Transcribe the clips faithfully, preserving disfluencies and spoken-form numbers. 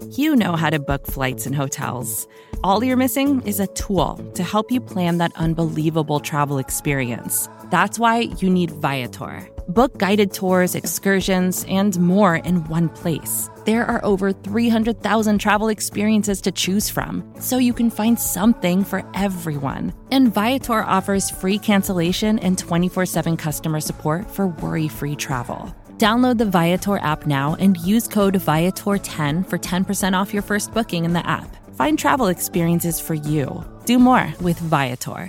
You know how to book flights and hotels. All you're missing is a tool to help you plan that unbelievable travel experience. That's why you need Viator. Book guided tours, excursions, and more in one place. There are over three hundred thousand travel experiences to choose from, so you can find something for everyone. And Viator offers free cancellation and twenty-four seven customer support for worry-free travel. Download the Viator app now and use code Viator ten for ten percent off your first booking in the app. Find travel experiences for you. Do more with Viator.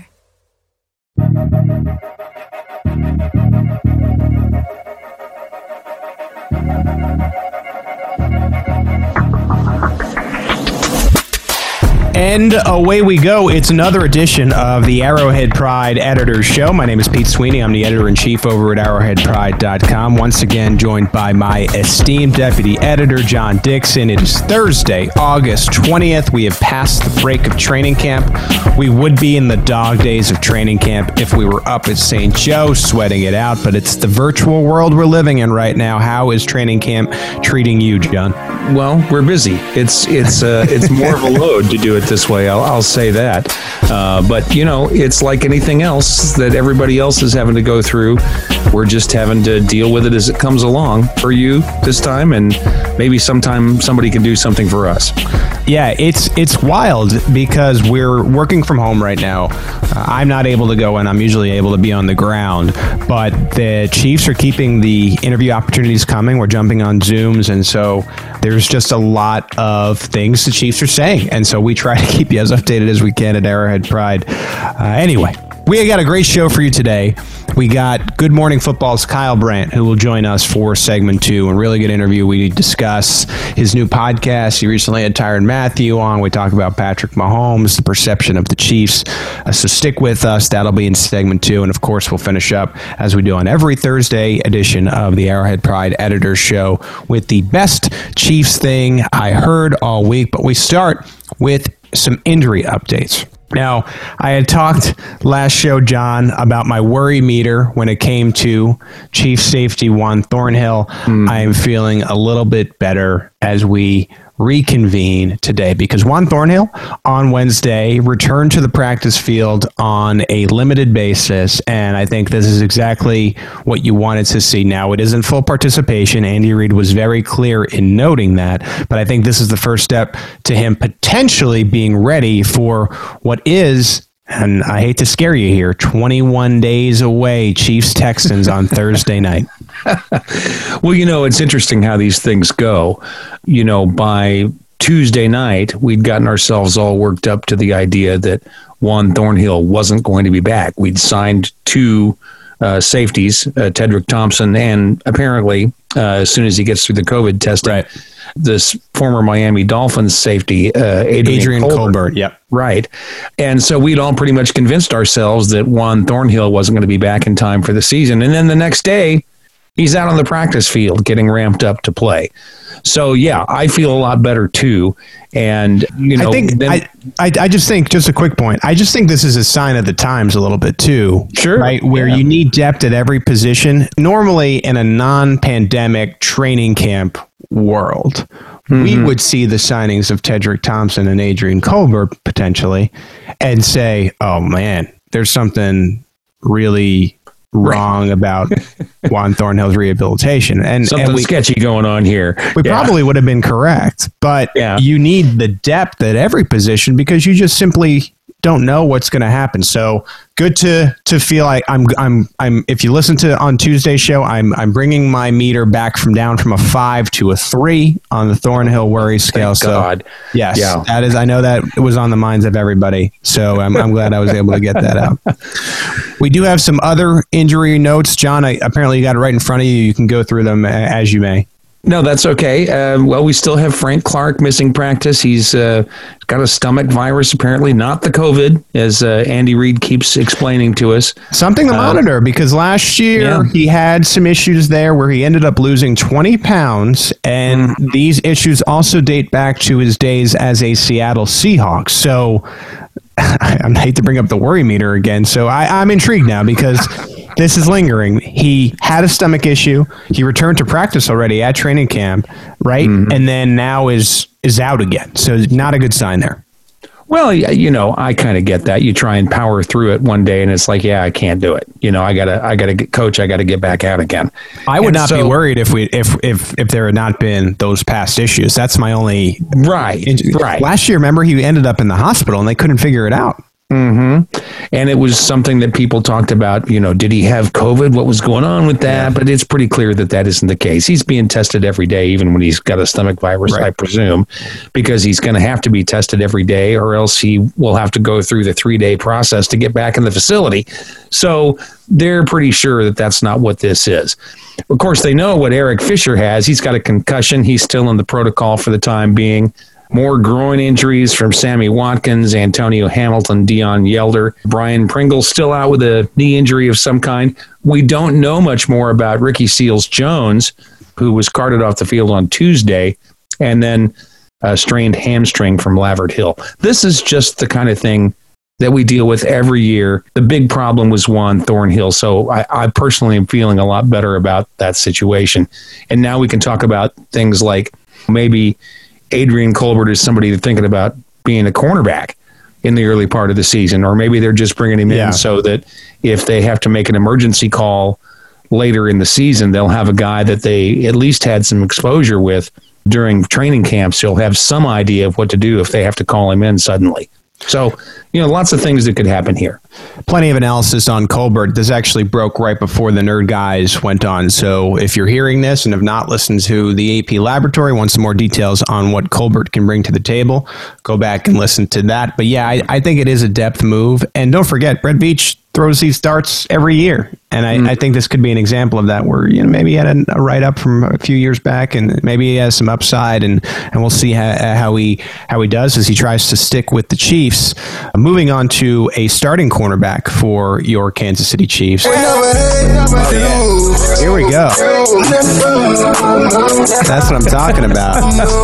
And away we go. It's another edition of the Arrowhead Pride Editor's Show. My name is Pete Sweeney. I'm the editor-in-chief over at arrowhead pride dot com. Once again, joined by my esteemed deputy editor, John Dixon. It is Thursday, August twentieth. We have passed the break of training camp. We would be in the dog days of training camp if we were up at Saint Joe sweating it out, but it's the virtual world we're living in right now. How is training camp treating you, John? Well, we're busy. It's it's uh, it's more of a load to do it this way. I'll, I'll say that. Uh, but, you know, it's like anything else that everybody else is having to go through. We're just having to deal with it as it comes along for you this time. And maybe sometime somebody can do something for us. Yeah, it's it's wild because we're working from home right now. Uh, I'm not able to go in. I'm usually able to be on the ground. But the Chiefs are keeping the interview opportunities coming. We're jumping on Zooms. And so there's just a lot of things the Chiefs are saying. And so we try to keep you as updated as we can at Arrowhead Pride. Uh, anyway, we got a great show for you today. We got Good Morning Football's Kyle Brandt, who will join us for segment two. A really good interview. We discuss his new podcast. He recently had Tyrann Mathieu on. We talk about Patrick Mahomes, the perception of the Chiefs. Uh, so stick with us. That'll be in segment two. And, of course, we'll finish up, as we do on every Thursday edition of the Arrowhead Pride Editor's Show, with the best Chiefs thing I heard all week. But we start with some injury updates. Now, I had talked last show, John, about my worry meter when it came to Chief safety Juan Thornhill. Mm. I am feeling a little bit better as we reconvene today because Juan Thornhill on Wednesday returned to the practice field on a limited basis, and I think this is exactly what you wanted to see. Now, it isn't full participation. Andy Reid was very clear in noting that, but I think this is the first step to him potentially being ready for what is, and I hate to scare you here, twenty-one days away, Chiefs-Texans on Thursday night. Well, you know, it's interesting how these things go. You know, by Tuesday night, we'd gotten ourselves all worked up to the idea that Juan Thornhill wasn't going to be back. We'd signed two uh, safeties, uh, Tedrick Thompson, and apparently, uh, as soon as he gets through the COVID testing, right, this former Miami Dolphins safety, uh, Adrian, Adrian Colbert. Colbert. Yep. Right. And so we'd all pretty much convinced ourselves that Juan Thornhill wasn't going to be back in time for the season. And then the next day, he's out on the practice field getting ramped up to play. So, yeah, I feel a lot better, too. And, you know, I think then, I, I, I just think, just a quick point, I just think this is a sign of the times a little bit, too. Sure. Right? Where yeah. you need depth at every position. Normally, in a non-pandemic training camp world, mm-hmm. we would see the signings of Tedrick Thompson and Adrian Colbert potentially and say, oh, man, there's something really wrong about Juan Thornhill's rehabilitation. And something and we, sketchy going on here. We yeah. probably would have been correct, but yeah. you need the depth at every position because you just simply don't know what's going to happen. So good to to feel like I'm I'm I'm. If you listen to on Tuesday's show, I'm I'm bringing my meter back from down from a five to a three on the Thornhill worry scale. Thank so God. yes, yeah. that is. I know that it was on the minds of everybody. So I'm I'm glad I was able to get that out. We do have some other injury notes, John. I, apparently, you got it right in front of you. You can go through them as you may. No, that's okay. Uh, well, we still have Frank Clark missing practice. He's uh, got a stomach virus, apparently, not the COVID, as uh, Andy Reid keeps explaining to us. Something to uh, monitor, because last year yeah. he had some issues there where he ended up losing twenty pounds, and mm. these issues also date back to his days as a Seattle Seahawks. So I hate to bring up the worry meter again. So I, I'm intrigued now because this is lingering. He had a stomach issue. He returned to practice already at training camp, right? Mm-hmm. And then now is is out again. So not a good sign there. Well, you know, I kind of get that. You try and power through it one day, and it's like, yeah, I can't do it. You know, I gotta, I gotta get coach. I gotta get back out again. I would and not so, be worried if we, if, if, if there had not been those past issues. That's my only right. Injury. Right. Last year, remember, he ended up in the hospital, and they couldn't figure it out. Mm-hmm. And it was something that people talked about, you know, did he have COVID? What was going on with that? Yeah. But it's pretty clear that that isn't the case. He's being tested every day, even when he's got a stomach virus, right. I presume, because he's going to have to be tested every day, or else he will have to go through the three-day process to get back in the facility. So they're pretty sure that that's not what this is. Of course, they know what Eric Fisher has. He's got a concussion. He's still in the protocol for the time being. More groin injuries from Sammy Watkins, Antonio Hamilton, Dion Yelder. Brian Pringle still out with a knee injury of some kind. We don't know much more about Ricky Seals-Jones, who was carted off the field on Tuesday, and then a strained hamstring from Lavert Hill. This is just the kind of thing that we deal with every year. The big problem was Juan Thornhill, so I, I personally am feeling a lot better about that situation. And now we can talk about things like maybe Adrian Colbert is somebody they're thinking about being a cornerback in the early part of the season, or maybe they're just bringing him yeah. in so that if they have to make an emergency call later in the season, they'll have a guy that they at least had some exposure with during training camps. He'll have some idea of what to do if they have to call him in suddenly. So, you know, lots of things that could happen here. Plenty of analysis on Colbert. This actually broke right before the Nerd Guys went on. So if you're hearing this and have not listened to the A P Laboratory, want some more details on what Colbert can bring to the table, go back and listen to that. But yeah, I, I think it is a depth move. And don't forget, Brett Veach throws these darts every year. And I, mm. I think this could be an example of that, where, you know, maybe he had a, a write-up from a few years back, and maybe he has some upside, and, and we'll see how, how he how he does as he tries to stick with the Chiefs. Uh, moving on to a starting cornerback for your Kansas City Chiefs. Oh, yeah. Here we go. That's what I'm talking about.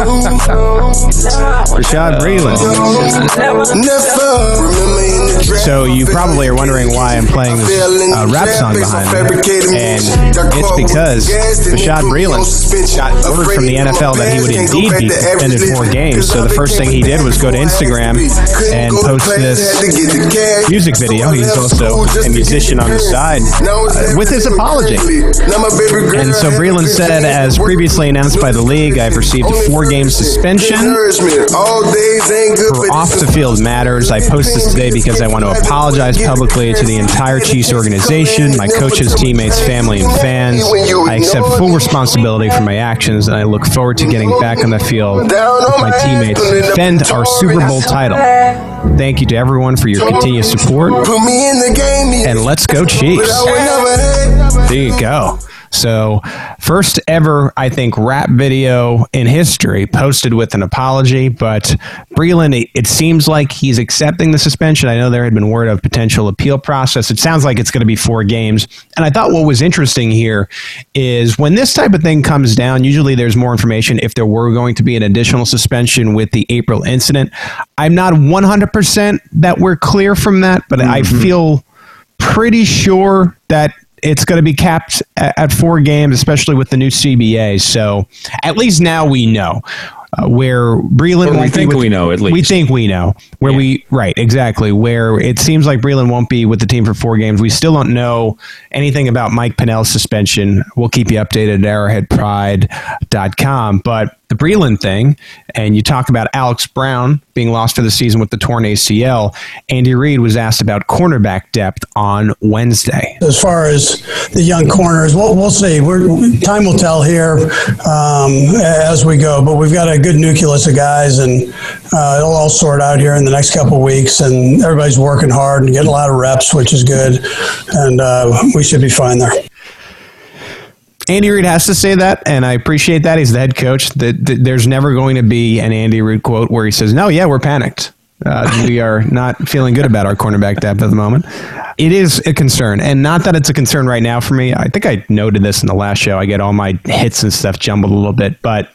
Bashaud Breeland. So you probably are wondering why I'm playing this uh, rap song behind me, and it's because Bashaud Breeland got word from the N F L that he would indeed be suspended four games. So the first thing he did was go to Instagram and post this music video. He's also a musician on the side uh, with his apology. And so Breeland said, as previously announced by the league, I've received a four-game suspension for off-the-field matters. I post this today because I want to apologize publicly to the entire Chiefs organization, my coaches, teammates, family, and fans. I accept full responsibility for my actions, and I look forward to getting back on the field with my teammates to defend our Super Bowl title. Thank you to everyone for your continued support, and let's go Chiefs. There you go. So, first ever, I think, rap video in history posted with an apology. But Breeland, it, it seems like he's accepting the suspension. I know there had been word of potential appeal process. It sounds like it's going to be four games. And I thought what was interesting here is when this type of thing comes down, usually there's more information if there were going to be an additional suspension with the April incident. I'm not one hundred percent that we're clear from that, but mm-hmm. I feel pretty sure that it's going to be capped at, at four games, especially with the new C B A. So at least now we know uh, where Breeland. Or we won't think be with, we know at least. We think we know where yeah. we right exactly where it seems like Breeland won't be with the team for four games. We still don't know anything about Mike Pennell's suspension. We'll keep you updated at arrowhead pride dot com, but the Breeland thing, and you talk about Alex Brown being lost for the season with the torn A C L. Andy Reid was asked about cornerback depth on Wednesday. As far as the young corners, we'll, we'll see. We're, time will tell here um, as we go, but we've got a good nucleus of guys, and uh, it'll all sort out here in the next couple of weeks, and everybody's working hard and getting a lot of reps, which is good, and uh, we should be fine there. Andy Reid has to say that, and I appreciate that. He's the head coach. The, the, there's never going to be an Andy Reid quote where he says, no, yeah, we're panicked. Uh, we are not feeling good about our cornerback depth at the moment. It is a concern, and not that it's a concern right now for me. I think I noted this in the last show. I get all my hits and stuff jumbled a little bit, but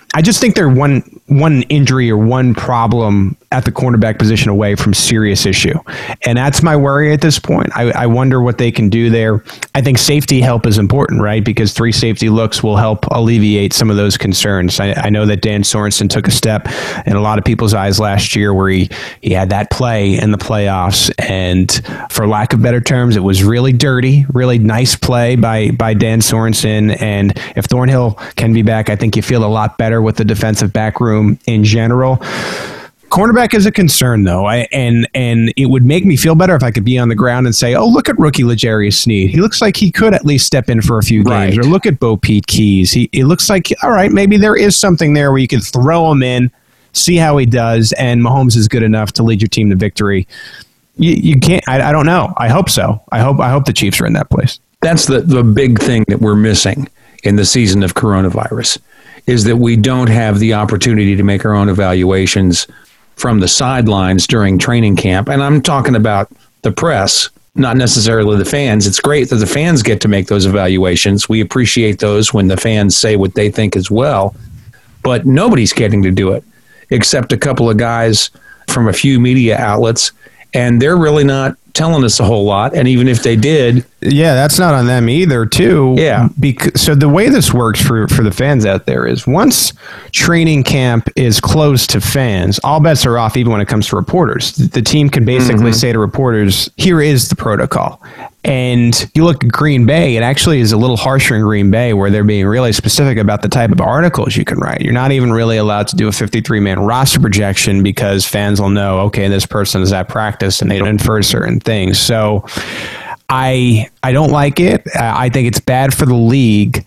I just think they're one one injury or one problem at the cornerback position away from serious issue. And that's my worry at this point. I, I wonder what they can do there. I think safety help is important, right? Because three safety looks will help alleviate some of those concerns. I, I know that Dan Sorensen took a step in a lot of people's eyes last year where he, he had that play in the playoffs. And for lack of better terms, it was really dirty, really nice play by, by Dan Sorensen. And if Thornhill can be back, I think you feel a lot better with the defensive back room in general. Cornerback is a concern, though, I, and and it would make me feel better if I could be on the ground and say, oh, look at rookie L'Jarius Sneed. He looks like he could at least step in for a few games. Right. Or look at Bo Pete Keys. He, it looks like, all right, maybe there is something there where you could throw him in, see how he does, and Mahomes is good enough to lead your team to victory. You, you can't, I, I don't know. I hope so. I hope I hope the Chiefs are in that place. That's the, the big thing that we're missing in the season of coronavirus, is that we don't have the opportunity to make our own evaluations from the sidelines during training camp. And I'm talking about the press, not necessarily the fans. It's great that the fans get to make those evaluations. We appreciate those when the fans say what they think as well. But nobody's getting to do it except a couple of guys from a few media outlets. And they're really not telling us a whole lot. And even if they did... Yeah, that's not on them either, too. Yeah. Because, so the way this works for, for the fans out there is once training camp is closed to fans, all bets are off even when it comes to reporters. The team can basically mm-hmm. say to reporters, here is the protocol. And you look at Green Bay, it actually is a little harsher in Green Bay where they're being really specific about the type of articles you can write. You're not even really allowed to do a fifty-three man roster projection because fans will know, okay, this person is at practice and they don't infer certain things. So I I don't like it. I think it's bad for the league.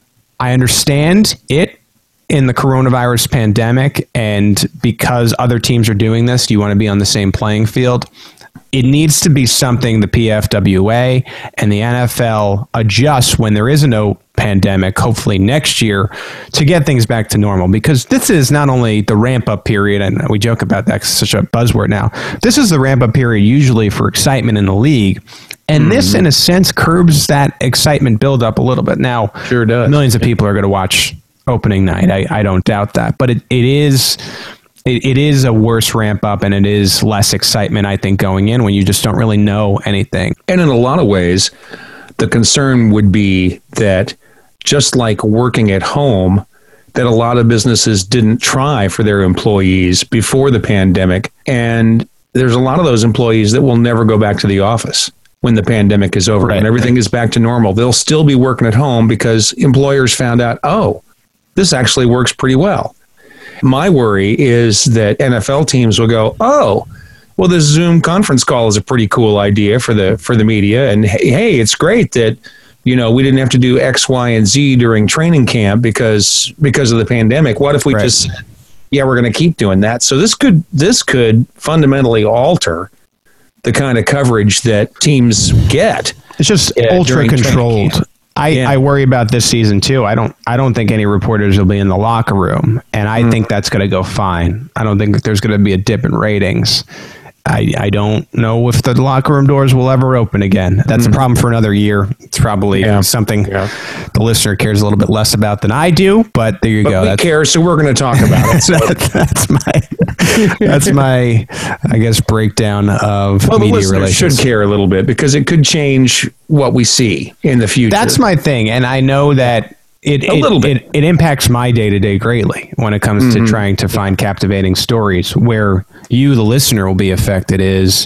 I understand it in the coronavirus pandemic, and because other teams are doing this, you want to be on the same playing field. It needs to be something the P F W A and the N F L adjust when there is a no pandemic, hopefully next year, to get things back to normal. Because this is not only the ramp-up period, and we joke about that, 'cause it's such a buzzword now. This is the ramp-up period usually for excitement in the league. And mm-hmm. this, in a sense, curbs that excitement build-up a little bit. Now, sure does. Millions of people are going to watch opening night. I, I don't doubt that. But it, it is... It, it is a worse ramp up, and it is less excitement, I think, going in when you just don't really know anything. And in a lot of ways, the concern would be that just like working at home, that a lot of businesses didn't try for their employees before the pandemic. And there's a lot of those employees that will never go back to the office when the pandemic is over right. and everything is back to normal. They'll still be working at home because employers found out, oh, this actually works pretty well. My worry is that N F L teams will go, oh, well, this Zoom conference call is a pretty cool idea for the for the media. And hey, it's great that, you know, we didn't have to do X, Y, and Z during training camp because because of the pandemic. What if we right. just said, yeah, we're going to keep doing that? So this could this could fundamentally alter the kind of coverage that teams get. It's just uh, ultra controlled. I, yeah. I worry about this season too. I don't I don't think any reporters will be in the locker room, and I mm. think that's going to go fine. I don't think there's going to be a dip in ratings. I, I don't know if the locker room doors will ever open again. That's mm. a problem for another year. It's probably yeah. something yeah. the listener cares a little bit less about than I do, but there you but go. We that's, care, so we're going to talk about it. So. that's my, that's my, I guess, breakdown of well, media the listeners relations. Should care a little bit because it could change what we see in the future. That's my thing, and I know that It, a it, little bit. It, it impacts my day-to-day greatly when it comes mm-hmm. to trying to find captivating stories. Where you, the listener, will be affected is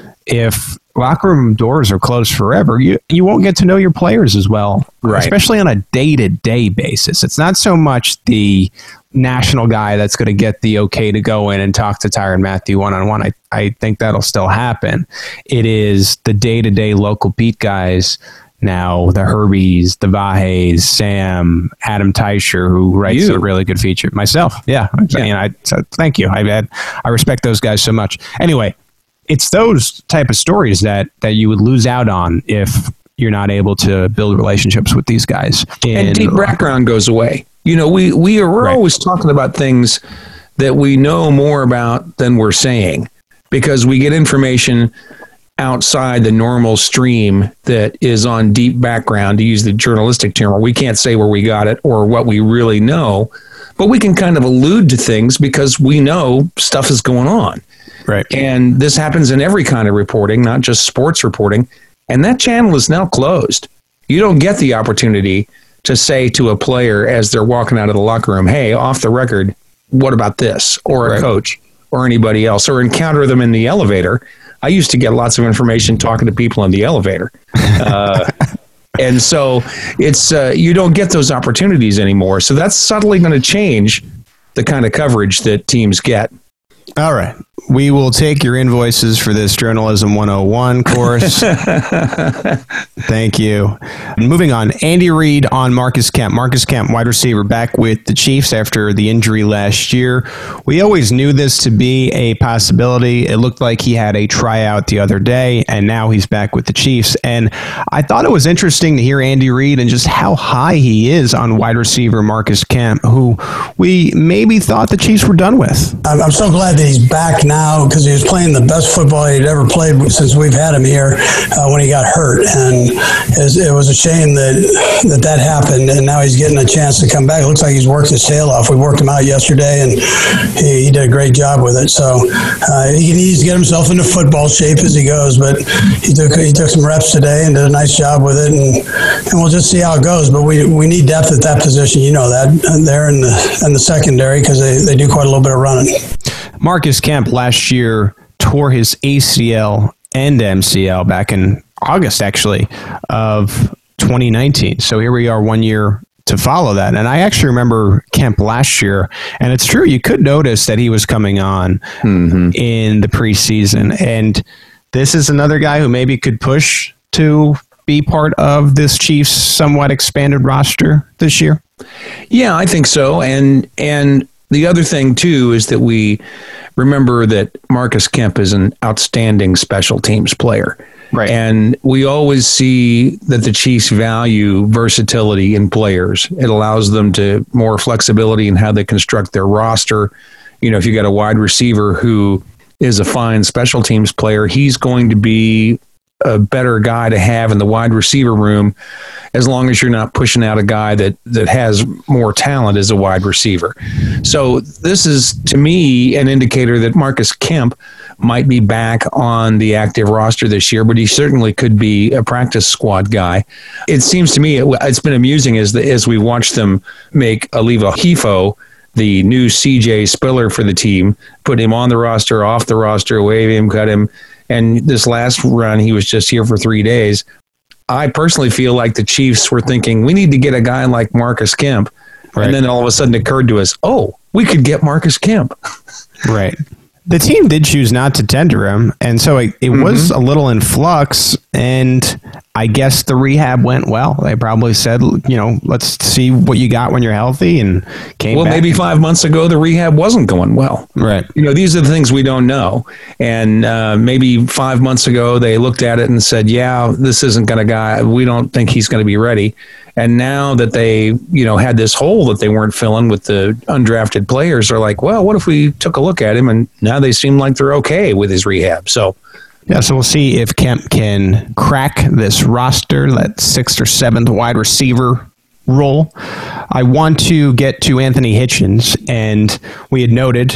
if locker room doors are closed forever, you, you won't get to know your players as well, right. especially on a day-to-day basis. It's not so much the national guy that's going to get the okay to go in and talk to Tyrann Mathieu one-on-one. I, I think that'll still happen. It is the day-to-day local beat guys. Now, the Herbies, the Vahes, Sam, Adam Teicher, who writes you. a really good feature. Myself, yeah. yeah. You know, I, so thank you. I had, I respect those guys so much. Anyway, it's those type of stories that, that you would lose out on if you're not able to build relationships with these guys. And, and deep background goes away. You know, we, we are, we're right. always talking about things that we know more about than we're saying because we get information outside the normal stream that is on deep background, to use the journalistic term, where we can't say where we got it or what we really know, but we can kind of allude to things because we know stuff is going on. Right. And this happens in every kind of reporting, not just sports reporting. And that channel is now closed. You don't get the opportunity to say to a player as they're walking out of the locker room, hey, off the record, what about this? Or a right. coach or anybody else, or encounter them in the elevator. I used to get lots of information talking to people in the elevator. Uh, and so it's uh, you don't get those opportunities anymore. So that's subtly going to change the kind of coverage that teams get. All right. We will take your invoices for this Journalism one oh one course. Thank you. Moving on, Andy Reid on Marcus Kemp. Marcus Kemp, wide receiver, back with the Chiefs after the injury last year. We always knew this to be a possibility. It looked like he had a tryout the other day, and now he's back with the Chiefs. And I thought it was interesting to hear Andy Reid and just how high he is on wide receiver Marcus Kemp, who we maybe thought the Chiefs were done with. I'm so glad that he's back now because he was playing the best football he'd ever played since we've had him here uh, when he got hurt. And it was a shame that, that that happened, and now he's getting a chance to come back. It looks like he's worked his tail off. We worked him out yesterday, and he, he did a great job with it. So uh, he needs to get himself into football shape as he goes, but he took he took some reps today and did a nice job with it, and, and we'll just see how it goes. But we we need depth at that position. You know that, there in the, in the secondary because they, they do quite a little bit of running. Marcus Kemp last year tore his A C L and M C L back in August, actually, of twenty nineteen. So here we are one year to follow that. And I actually remember Kemp last year, and it's true, you could notice that he was coming on mm-hmm. in the preseason. And this is another guy who maybe could push to be part of this Chiefs somewhat expanded roster this year. Yeah, I think so. And, and, the other thing, too, is that we remember that Marcus Kemp is an outstanding special teams player. Right. And we always see that the Chiefs value versatility in players. It allows them to more flexibility in how they construct their roster. You know, if you got a wide receiver who is a fine special teams player, he's going to be a better guy to have in the wide receiver room as long as you're not pushing out a guy that, that has more talent as a wide receiver. So this is, to me, an indicator that Marcus Kemp might be back on the active roster this year, but he certainly could be a practice squad guy. It seems to me it, it's been amusing as, the, as we watch them make Aliva Hifo the new C J Spiller for the team, put him on the roster, off the roster, wave him, cut him. And this last run, he was just here for three days. I personally feel like the Chiefs were thinking, we need to get a guy like Marcus Kemp. Right. And then all of a sudden it occurred to us, oh, we could get Marcus Kemp. Right. The team did choose not to tender him, and so it, it mm-hmm. was a little in flux, and I guess the rehab went well. They probably said, you know, let's see what you got when you're healthy, and came well, back. Maybe five months ago, the rehab wasn't going well. Right. You know, these are the things we don't know. And uh, maybe five months ago, they looked at it and said, yeah, this isn't going to guy. We don't think he's going to be ready. And now that they, you know, had this hole that they weren't filling with the undrafted players, are like, well, what if we took a look at him? And now they seem like they're okay with his rehab. So, yeah, so we'll see if Kemp can crack this roster, that sixth or seventh wide receiver role. I want to get to Anthony Hitchens, and we had noted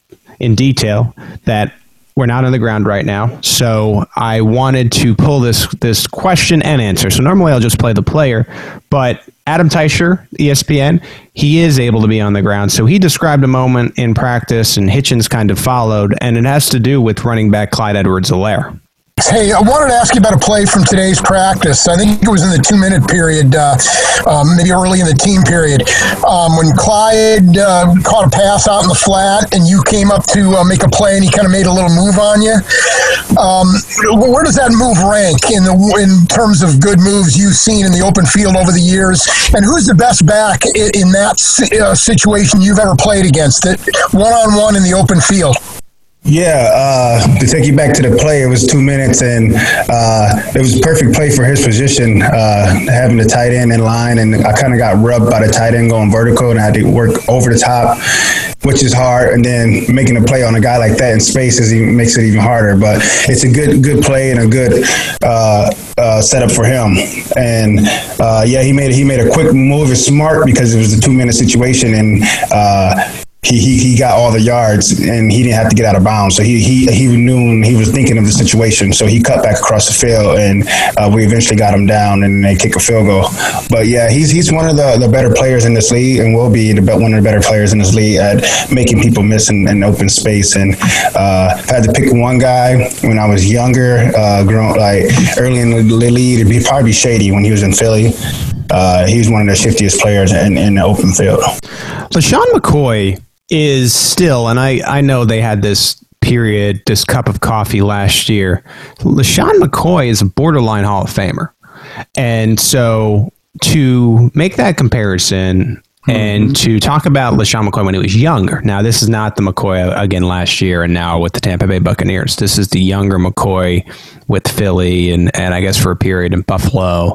in detail that we're not on the ground right now, so I wanted to pull this this question and answer. So normally I'll just play the player, but Adam Teicher, E S P N, he is able to be on the ground. So he described a moment in practice, and Hitchens kind of followed, and it has to do with running back Clyde Edwards-Helaire. Hey, I wanted to ask you about a play from today's practice. I think it was in the two-minute period, uh, um, maybe early in the team period, um, when Clyde uh, caught a pass out in the flat, and you came up to uh, make a play, and he kind of made a little move on you. Um, where does that move rank in the in terms of good moves you've seen in the open field over the years? And who's the best back in, in that uh, situation you've ever played against, it one-on-one in the open field? Yeah, uh, to take you back to the play, it was two minutes, and uh, it was a perfect play for his position, uh, having the tight end in line, and I kind of got rubbed by the tight end going vertical, and I had to work over the top. which is hard, and then making a play on a guy like that in space is even, makes it even harder. But it's a good good play and a good uh, uh, setup for him. And uh, yeah, he made he made a quick move. It's smart because it was a two minute situation, and uh, he, he he got all the yards, and he didn't have to get out of bounds. So he he he knew he was thinking of the situation. So he cut back across the field, and uh, we eventually got him down, and they kick a field goal. But yeah, he's he's one of the, the better players in this league, and will be the one of the better players in this league at making people miss in, in open space. And uh, if I had to pick one guy when I was younger, uh, grown like early in the league, it'd be probably Shady when he was in Philly. Uh, he was one of the shiftiest players in, in the open field. LeSean McCoy is still, and I, I know they had this period, this cup of coffee last year. LeSean McCoy is a borderline Hall of Famer. And so to make that comparison and mm-hmm. to talk about LeSean McCoy when he was younger. Now, this is not the McCoy, again, last year and now with the Tampa Bay Buccaneers. This is the younger McCoy with Philly and, and I guess for a period in Buffalo.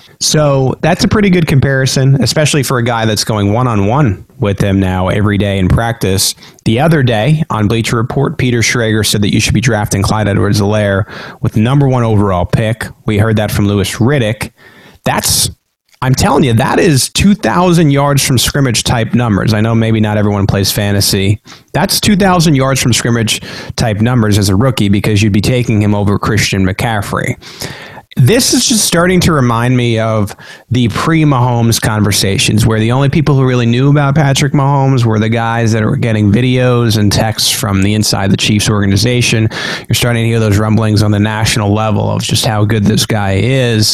So that's a pretty good comparison, especially for a guy that's going one-on-one with him now every day in practice. The other day on Bleacher Report, Peter Schrager said that you should be drafting Clyde Edwards-Helaire with the number one overall pick. We heard that from Louis Riddick. That's, I'm telling you, that is two thousand yards from scrimmage type numbers. I know maybe not everyone plays fantasy. That's two thousand yards from scrimmage type numbers as a rookie because you'd be taking him over Christian McCaffrey. This is just starting to remind me of the pre-Mahomes conversations where the only people who really knew about Patrick Mahomes were the guys that were getting videos and texts from the inside the Chiefs organization. You're starting to hear those rumblings on the national level of just how good this guy is.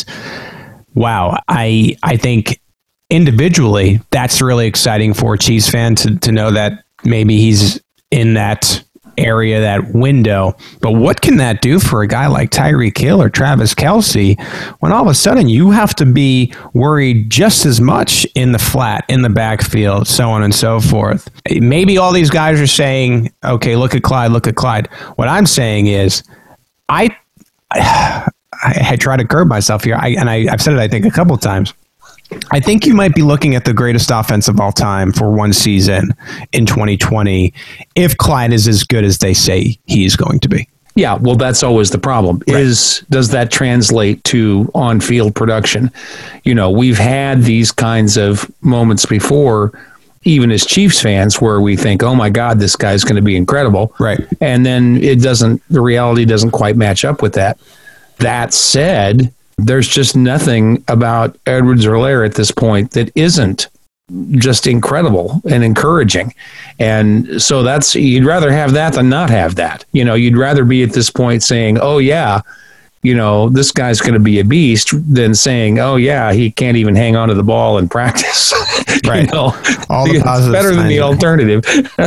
Wow. I I think individually that's really exciting for a Chiefs fan to, to know that maybe he's in that area, that window. But what can that do for a guy like Tyreek Hill or Travis Kelce when all of a sudden you have to be worried just as much in the flat, in the backfield, so on and so forth? Maybe all these guys are saying, okay, look at Clyde, look at Clyde. What I'm saying is I I, I try to curb myself here, I, and I, I've said it, I think, a couple of times. I think you might be looking at the greatest offense of all time for one season in twenty twenty if Clyde is as good as they say he's going to be. Yeah, well, that's always the problem. Right. Is does that translate to on-field production? You know, we've had these kinds of moments before, even as Chiefs fans, where we think, oh my God, this guy's going to be incredible. Right. And then it doesn't, the reality doesn't quite match up with that. That said, there's just nothing about Edwards-Helaire at this point that isn't just incredible and encouraging. And so that's, you'd rather have that than not have that. You know, you'd rather be at this point saying, oh yeah, you know, this guy's going to be a beast, than saying, oh yeah, he can't even hang on to the ball in practice. Right. You know, all the positives. Better than the alternative.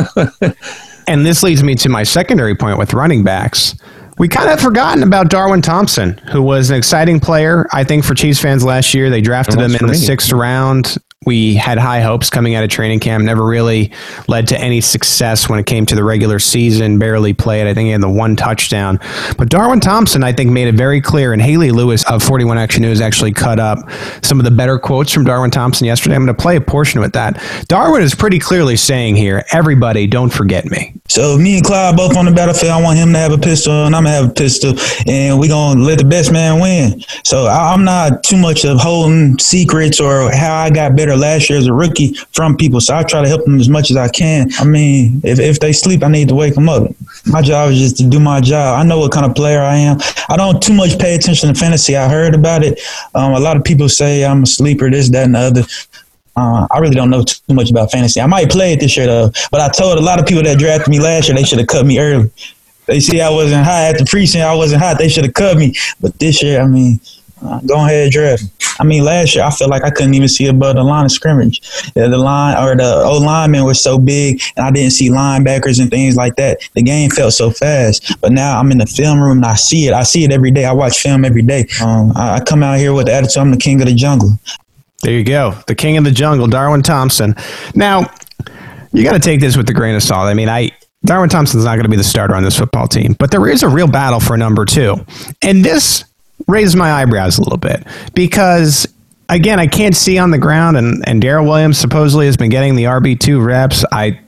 And this leads me to my secondary point with running backs. We kind of forgotten about Darwin Thompson, who was an exciting player, I think, for Chiefs fans last year. They drafted him in the sixth round. We had high hopes coming out of training camp, never really led to any success when it came to the regular season, barely played. I think he had the one touchdown. But Darwin Thompson, I think, made it very clear, and Haley Lewis of forty-one Action News actually cut up some of the better quotes from Darwin Thompson yesterday. I'm going to play a portion with that. Darwin is pretty clearly saying here, everybody, don't forget me. So me and Clyde both on the battlefield. I want him to have a pistol, and I'm going to have a pistol, and we're going to let the best man win. So I'm not too much of holding secrets or how I got better last year as a rookie from people. So I try to help them as much as I can. I mean, if, if they sleep, I need to wake them up. My job is just to do my job. I know what kind of player I am. I don't too much pay attention to fantasy. I heard about it. Um, a lot of people say I'm a sleeper, this, that, and the other. Uh, I really don't know too much about fantasy. I might play it this year, though. But I told a lot of people that drafted me last year they should have cut me early. They see I wasn't high at the preseason. I wasn't hot. They should have cut me. But this year, I mean, uh, go ahead and draft. I mean, last year I felt like I couldn't even see above the line of scrimmage. Yeah, the line or the O lineman was so big, and I didn't see linebackers and things like that. The game felt so fast. But now I'm in the film room and I see it. I see it every day. I watch film every day. Um, I, I come out here with the attitude I'm the king of the jungle. There you go. The king of the jungle, Darwin Thompson. Now, you got to take this with a grain of salt. I mean, I Darwin Thompson's not going to be the starter on this football team, but there is a real battle for number two. And this raised my eyebrows a little bit because, again, I can't see on the ground, and, and Darrell Williams supposedly has been getting the R B two reps. I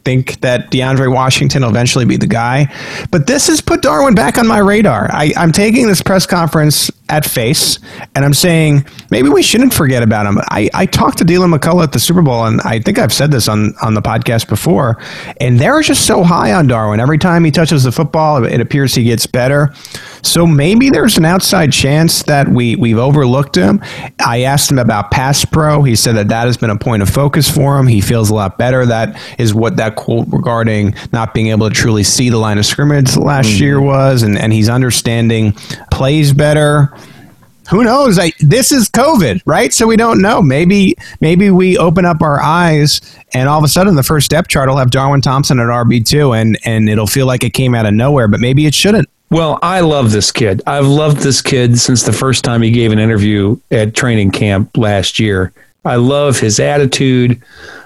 think that DeAndre Washington will eventually be the guy. But this has put Darwin back on my radar. I, I'm taking this press conference at face, and I'm saying maybe we shouldn't forget about him. I, I talked to Dylan McCullough at the Super Bowl, and I think I've said this on, on the podcast before, and they're just so high on Darwin. Every time he touches the football, it appears he gets better. So maybe there's an outside chance that we, we've overlooked him. I asked him about pass pro. He said that that has been a point of focus for him. He feels a lot better. That is what that quote regarding not being able to truly see the line of scrimmage last mm-hmm. year was, and, and he's understanding plays better. Who knows? I, this is COVID, right? So we don't know. Maybe maybe we open up our eyes, and all of a sudden the first depth chart will have Darwin Thompson at R B two, and, and it'll feel like it came out of nowhere, but maybe it shouldn't. Well, I love this kid. I've loved this kid since the first time he gave an interview at training camp last year. I love his attitude.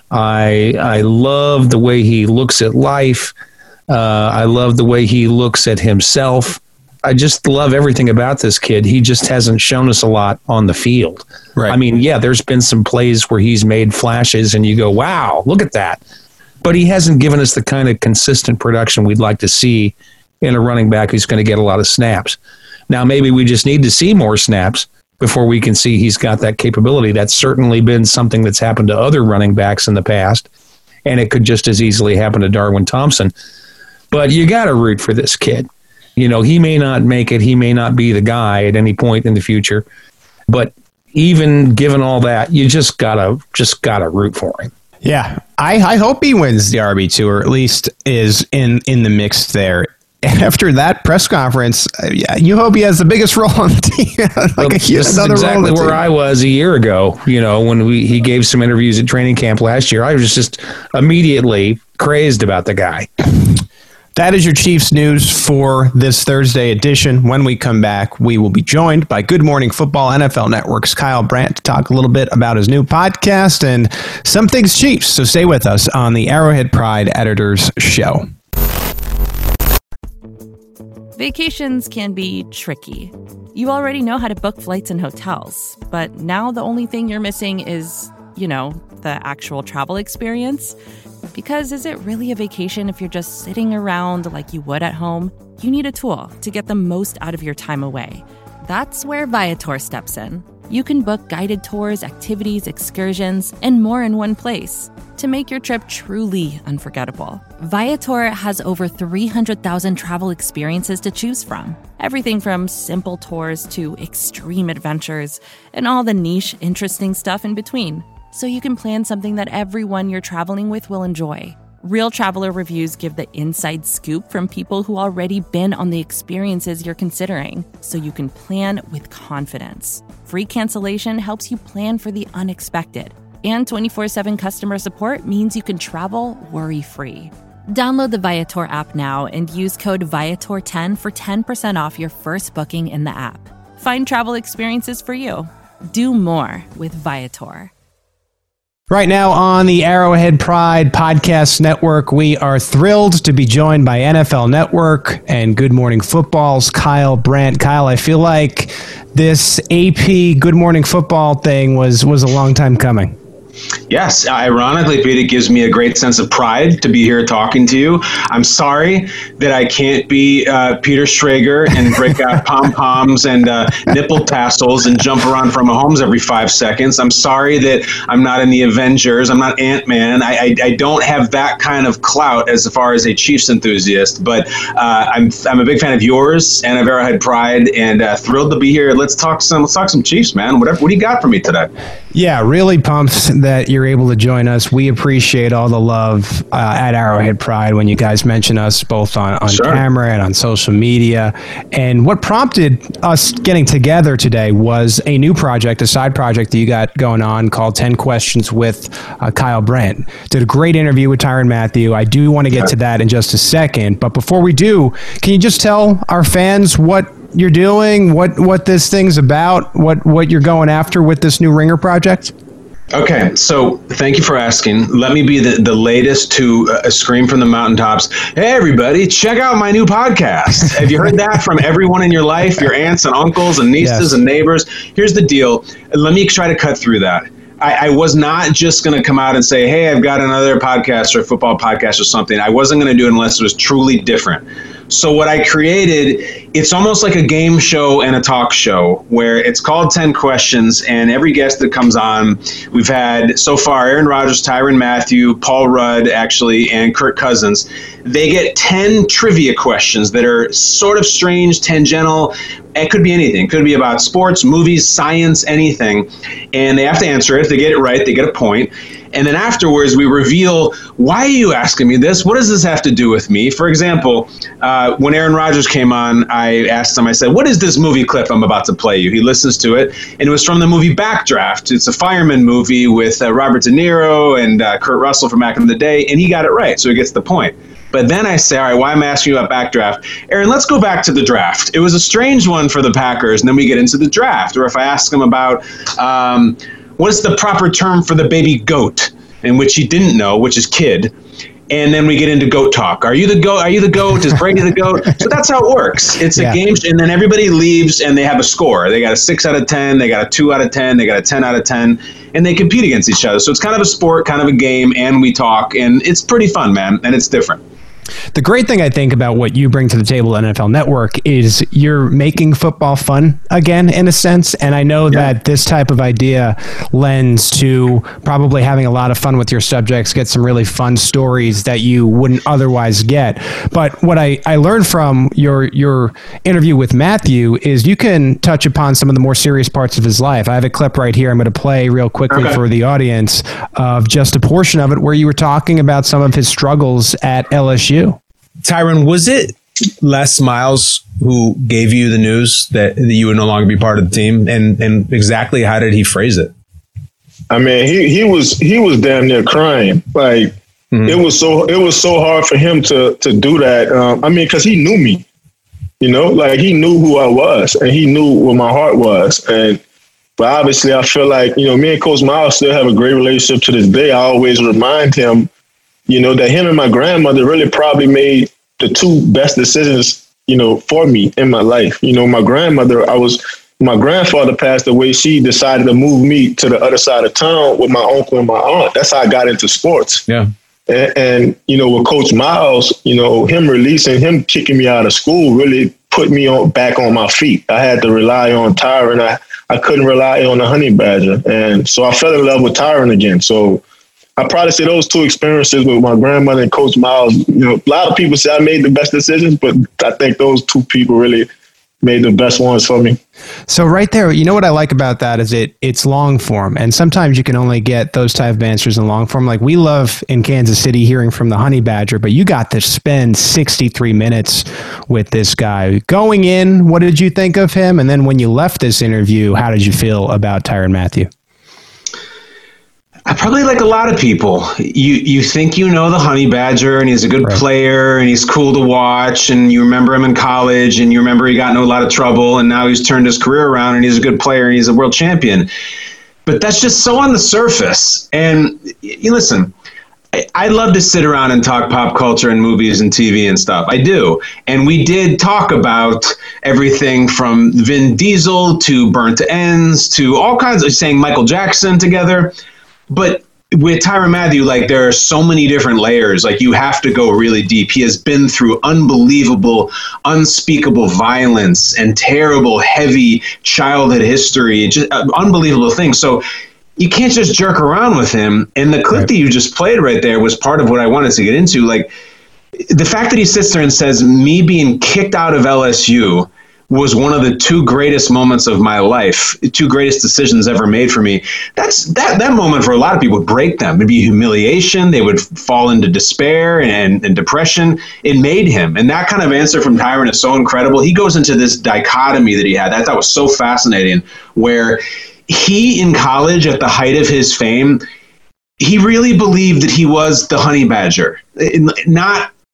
I I love the way he looks at life. Uh, I love the way he looks at himself. I just love everything about this kid. He just hasn't shown us a lot on the field. Right. I mean, yeah, there's been some plays where he's made flashes and you go, wow, look at that. But he hasn't given us the kind of consistent production we'd like to see in a running back who's going to get a lot of snaps. Now, maybe we just need to see more snaps before we can see he's got that capability. That's certainly been something that's happened to other running backs in the past, and it could just as easily happen to Darwin Thompson. But you got to root for this kid. You know, he may not make it. He may not be the guy at any point in the future. But even given all that, you just gotta just gotta root for him. Yeah, I, I hope he wins the R B two, or at least is in, in the mix there. After that press conference, uh, yeah, you hope he has the biggest role on the team. like well, a, this is exactly where I was a year ago. You know, when we he gave some interviews at training camp last year, I was just immediately crazed about the guy. That is your Chiefs news for this Thursday edition. When we come back, we will be joined by Good Morning Football N F L Network's Kyle Brandt to talk a little bit about his new podcast and some things Chiefs. So stay with us on the Arrowhead Pride Editors Show. Vacations can be tricky. You already know how to book flights and hotels, but now the only thing you're missing is, you know, the actual travel experience. Because is it really a vacation if you're just sitting around like you would at home? You need a tool to get the most out of your time away. That's where Viator steps in. You can book guided tours, activities, excursions, and more in one place to make your trip truly unforgettable. Viator has over three hundred thousand travel experiences to choose from. Everything from simple tours to extreme adventures and all the niche, interesting stuff in between. So you can plan something that everyone you're traveling with will enjoy. Real traveler reviews give the inside scoop from people who already been on the experiences you're considering, so you can plan with confidence. Free cancellation helps you plan for the unexpected. And twenty-four seven customer support means you can travel worry-free. Download the Viator app now and use code Viator ten for ten percent off your first booking in the app. Find travel experiences for you. Do more with Viator. Right now on the Arrowhead Pride Podcast Network, we are thrilled to be joined by N F L Network and Good Morning Football's Kyle Brandt. Kyle, I feel like this A P Good Morning Football thing was, was a long time coming. Yes, ironically, Pete, it gives me a great sense of pride to be here talking to you. I'm sorry that I can't be uh, Peter Schrager and break out pom-poms and uh, nipple tassels and jump around from Mahomes every five seconds. I'm sorry that I'm not in the Avengers. I'm not Ant-Man. I, I, I don't have that kind of clout as far as a Chiefs enthusiast, but uh, I'm I'm a big fan of yours and of Arrowhead Pride, and uh, thrilled to be here. Let's talk some let's talk some Chiefs, man. Whatever. What do you got for me today? Yeah, really pumped that you're able to join us. We appreciate all the love uh, at Arrowhead Pride when you guys mention us both on, on sure. camera and on social media. And what prompted us getting together today was a new project, a side project that you got going on called ten questions with uh, Kyle Brandt. Did a great interview with Tyrann Mathieu. I do want to get to that in just a second. But before we do, can you just tell our fans what you're doing, what what this thing's about, what what you're going after with this new Ringer project? Okay, so thank you for asking. Let me be the, the latest to uh, scream from the mountaintops. Hey, everybody, check out my new podcast. Have you heard that from everyone in your life, your aunts and uncles and nieces yes. and neighbors? Here's the deal. Let me try to cut through that. I, I was not just going to come out and say, hey, I've got another podcast or a football podcast or something. I wasn't going to do it unless it was truly different. So what I created, it's almost like a game show and a talk show where it's called ten questions, and every guest that comes on, we've had so far Aaron Rodgers, Tyrann Mathieu, Paul Rudd, actually, and Kirk Cousins. They get ten trivia questions that are sort of strange, tangential. It could be anything. It could be about sports, movies, science, anything. And they have to answer it. If they get it right, they get a point. And then afterwards, we reveal, why are you asking me this? What does this have to do with me? For example, uh, when Aaron Rodgers came on, I asked him, I said, what is this movie clip I'm about to play you? He listens to it, and it was from the movie Backdraft. It's a fireman movie with uh, Robert De Niro and uh, Kurt Russell from back in the day, and he got it right, so he gets the point. But then I say, all right, why am I asking you about Backdraft? Aaron, let's go back to the draft. It was a strange one for the Packers, and then we get into the draft. Or if I ask him about um, what's the proper term for the baby goat, in which he didn't know, which is kid. And then we get into goat talk. Are you the goat? Are you the goat? Is Brady the goat? So that's how it works. It's yeah. a game, and then everybody leaves, and they have a score. They got a six out of ten, they got a two out of ten, they got a ten out of ten, and they compete against each other. So it's kind of a sport, kind of a game, and we talk, and it's pretty fun, man, and it's different. The great thing I think about what you bring to the table at N F L Network is you're making football fun again, in a sense. And I know yeah. that this type of idea lends to probably having a lot of fun with your subjects, get some really fun stories that you wouldn't otherwise get. But what I, I learned from your your interview with Mathieu is you can touch upon some of the more serious parts of his life. I have a clip right here I'm going to play real quickly okay. for the audience of just a portion of it where you were talking about some of his struggles at L S U. Tyrann, was it Les Miles who gave you the news that, that you would no longer be part of the team? And and exactly how did he phrase it? I mean, he, he was he was damn near crying. Like mm-hmm. it was so it was so hard for him to to do that. Um, I mean, because he knew me, you know, like he knew who I was and he knew what my heart was. And but obviously, I feel like, you know, me and Coach Miles still have a great relationship to this day. I always remind him, you know, that him and my grandmother really probably made the two best decisions, you know, for me in my life. You know, my grandmother, I was, my grandfather passed away. She decided to move me to the other side of town with my uncle and my aunt. That's how I got into sports. Yeah. And, and you know, with Coach Miles, you know, him releasing, him kicking me out of school really put me on back on my feet. I had to rely on Tyrann. I, I couldn't rely on the Honey Badger. And so I fell in love with Tyrann again. So I probably say those two experiences with my grandmother and Coach Miles, you know, a lot of people say I made the best decisions, but I think those two people really made the best ones for me. So right there, you know what I like about that is it it's long form. And sometimes you can only get those type of answers in long form. Like we love in Kansas City hearing from the Honey Badger, but you got to spend sixty-three minutes with this guy. Going in, what did you think of him? And then when you left this interview, how did you feel about Tyrann Mathieu? I probably like a lot of people. You you think you know the Honey Badger, and he's a good right. player, and he's cool to watch, and you remember him in college, and you remember he got in a lot of trouble, and now he's turned his career around, and he's a good player, and he's a world champion. But that's just so on the surface. And you listen, I, I love to sit around and talk pop culture and movies and T V and stuff. I do. And we did talk about everything from Vin Diesel to Burnt Ends to all kinds of saying Michael Jackson together. But with Tyrann Mathieu, like there are so many different layers. Like you have to go really deep. He has been through unbelievable, unspeakable violence and terrible, heavy childhood history, just uh, unbelievable things. So you can't just jerk around with him. And the clip right. that you just played right there was part of what I wanted to get into. Like the fact that he sits there and says, me being kicked out of L S U was one of the two greatest moments of my life, two greatest decisions ever made for me. That's that that moment for a lot of people would break them. It'd be humiliation. They would fall into despair and, and depression. It made him. And that kind of answer from Tyrann is so incredible. He goes into this dichotomy that he had. I thought was so fascinating, where he in college at the height of his fame, he really believed that he was the Honey Badger. Not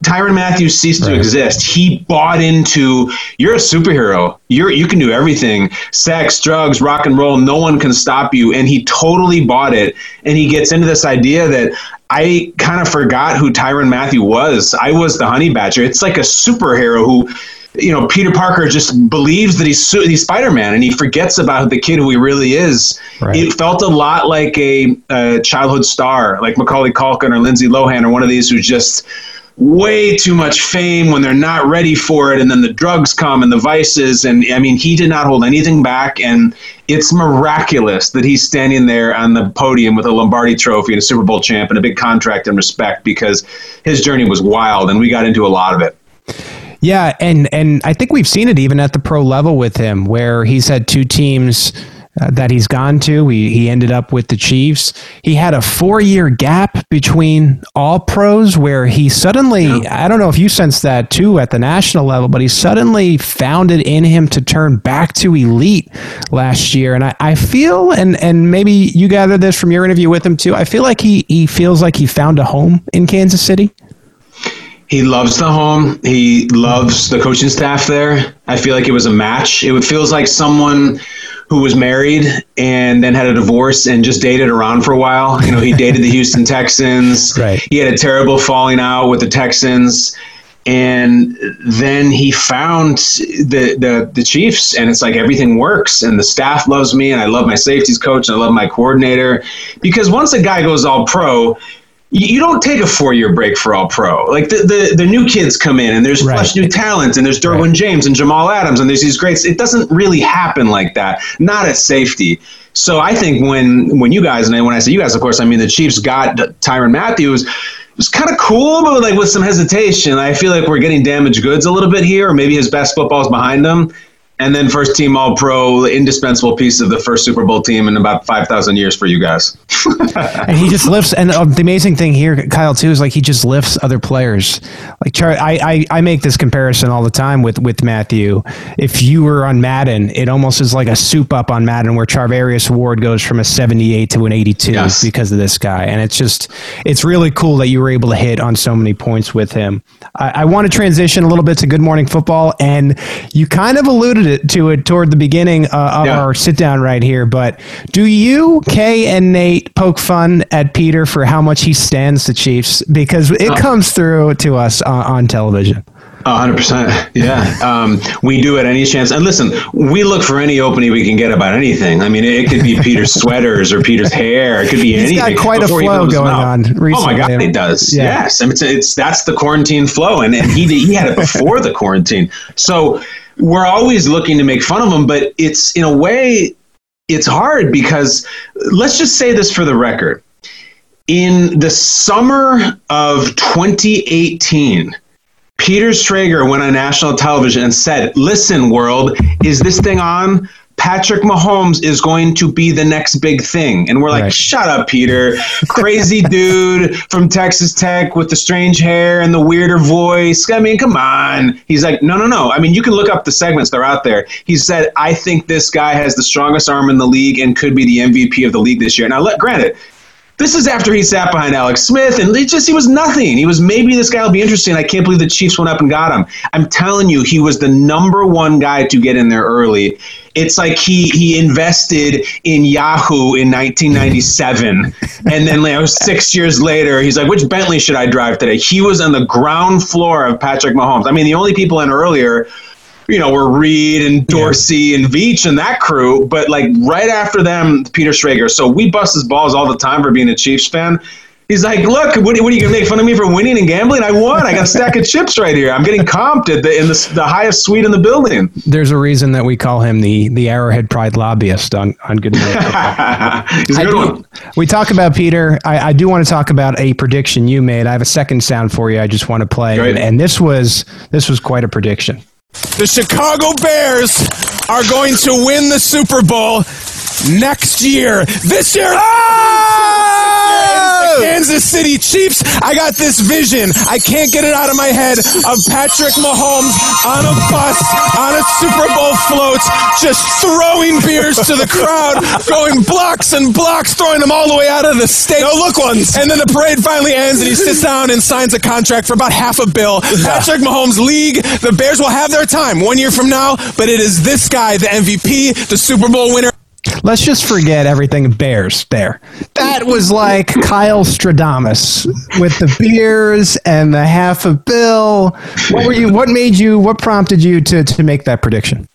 Tyrann Mathieu ceased right. to exist. He bought into, you're a superhero. You're you can do everything. Sex, drugs, rock and roll. No one can stop you. And he totally bought it. And he gets into this idea that I kind of forgot who Tyrann Mathieu was. I was the honey badger. It's like a superhero who, you know, Peter Parker just believes that he's he's Spider-Man, and he forgets about the kid who he really is. Right. It felt a lot like a, a childhood star, like Macaulay Culkin or Lindsay Lohan or one of these who's just way too much fame when they're not ready for it, and then the drugs come and the vices. And I mean, he did not hold anything back, and it's miraculous that he's standing there on the podium with a Lombardi trophy and a Super Bowl champ and a big contract and respect, because his journey was wild, and we got into a lot of it. Yeah, and and I think we've seen it even at the pro level with him, where he's had two teams uh, that he's gone to. He, he ended up with the Chiefs. He had a four-year gap between all pros where he suddenly, yeah. I don't know if you sense that too at the national level, but he suddenly found it in him to turn back to elite last year. And I, I feel, and, and maybe you gathered this from your interview with him too, I feel like he, he feels like he found a home in Kansas City. He loves the home. He loves the coaching staff there. I feel like it was a match. It feels like someone who was married and then had a divorce and just dated around for a while. You know, he dated the Houston Texans. Right. He had a terrible falling out with the Texans. And then he found the, the the Chiefs, and it's like everything works, and the staff loves me, and I love my safeties coach, and I love my coordinator. Because once a guy goes all pro, you don't take a four-year break for all pro. Like the, the, the new kids come in and there's right. fresh new talent, and there's Derwin right. James and Jamal Adams, and there's these greats. It doesn't really happen like that. Not at safety. So I think when when you guys, and when I say you guys, of course, I mean the Chiefs got Tyrann Mathieu, it was kind of cool, but like with some hesitation. I feel like we're getting damaged goods a little bit here, or maybe his best football is behind him. And then first team all pro, indispensable piece of the first Super Bowl team in about five thousand years for you guys. And he just lifts. And uh, the amazing thing here, Kyle, too, is like he just lifts other players. Like Char- I, I, I make this comparison all the time with, with Mathieu. If you were on Madden, it almost is like a soup up on Madden where Charvarius Ward goes from a seventy-eight to an eighty-two yes. because of this guy. And it's just, it's really cool that you were able to hit on so many points with him. I, I want to transition a little bit to Good Morning Football. And you kind of alluded it to it toward the beginning uh, of yeah. our sit down right here, but do you, Kay and Nate, poke fun at Peter for how much he stands the Chiefs? Because it oh. comes through to us on, on television. one hundred percent. Yeah. Um, we do it any chance. And listen, we look for any opening we can get about anything. I mean, it could be Peter's sweaters or Peter's hair. It could be He's anything. He's got quite a flow going on recently. Oh, my God, it does. Yeah. Yes. I mean, it's, it's that's the quarantine flow. And, and he, he had it before the quarantine. So we're always looking to make fun of him. But it's, in a way, it's hard because let's just say this for the record. In the summer of twenty eighteen, Peter Schrager went on national television and said, listen, world, is this thing on? Patrick Mahomes is going to be the next big thing. And we're like, right. shut up, Peter. Crazy dude from Texas Tech with the strange hair and the weirder voice. I mean, come on. He's like, no, no, no. I mean, you can look up the segments. They're out there. He said, I think this guy has the strongest arm in the league and could be the M V P of the league this year. Now, let, granted, this is after he sat behind Alex Smith, and he just he was nothing. He was, maybe this guy will be interesting. I can't believe the Chiefs went up and got him. I'm telling you, he was the number one guy to get in there early. It's like he he invested in Yahoo in nineteen ninety-seven, and then like, six years later, he's like, which Bentley should I drive today? He was on the ground floor of Patrick Mahomes. I mean, the only people in earlier, you know, were Reed and Dorsey yeah. and Veach and that crew, but like right after them, Peter Schrager. So we bust his balls all the time for being a Chiefs fan. He's like, look, what, what are you going to make fun of me for winning and gambling? I won. I got a stack of chips right here. I'm getting comped at the, in the, the highest suite in the building. There's a reason that we call him the the Arrowhead Pride lobbyist on, on Good Morning. He's a good do, one. We talk about Peter. I, I do want to talk about a prediction you made. I have a second sound for you I just want to play. And, and this was this was quite a prediction. The Chicago Bears are going to win the Super Bowl next year. This year, oh! Kansas City Chiefs. I got this vision. I can't get it out of my head of Patrick Mahomes on a bus, on a Super Bowl float, just throwing beers to the crowd, going blocks and blocks, throwing them all the way out of the state. No look ones. And then the parade finally ends, and he sits down and signs a contract for about half a bill. Patrick Mahomes League. The Bears will have their time one year from now, but it is this guy, the M V P, the Super Bowl winner. Let's just forget everything Bears there. That was like Kyle Stradamus with the beers and the half a bill. What were you? What made you? What prompted you to to make that prediction?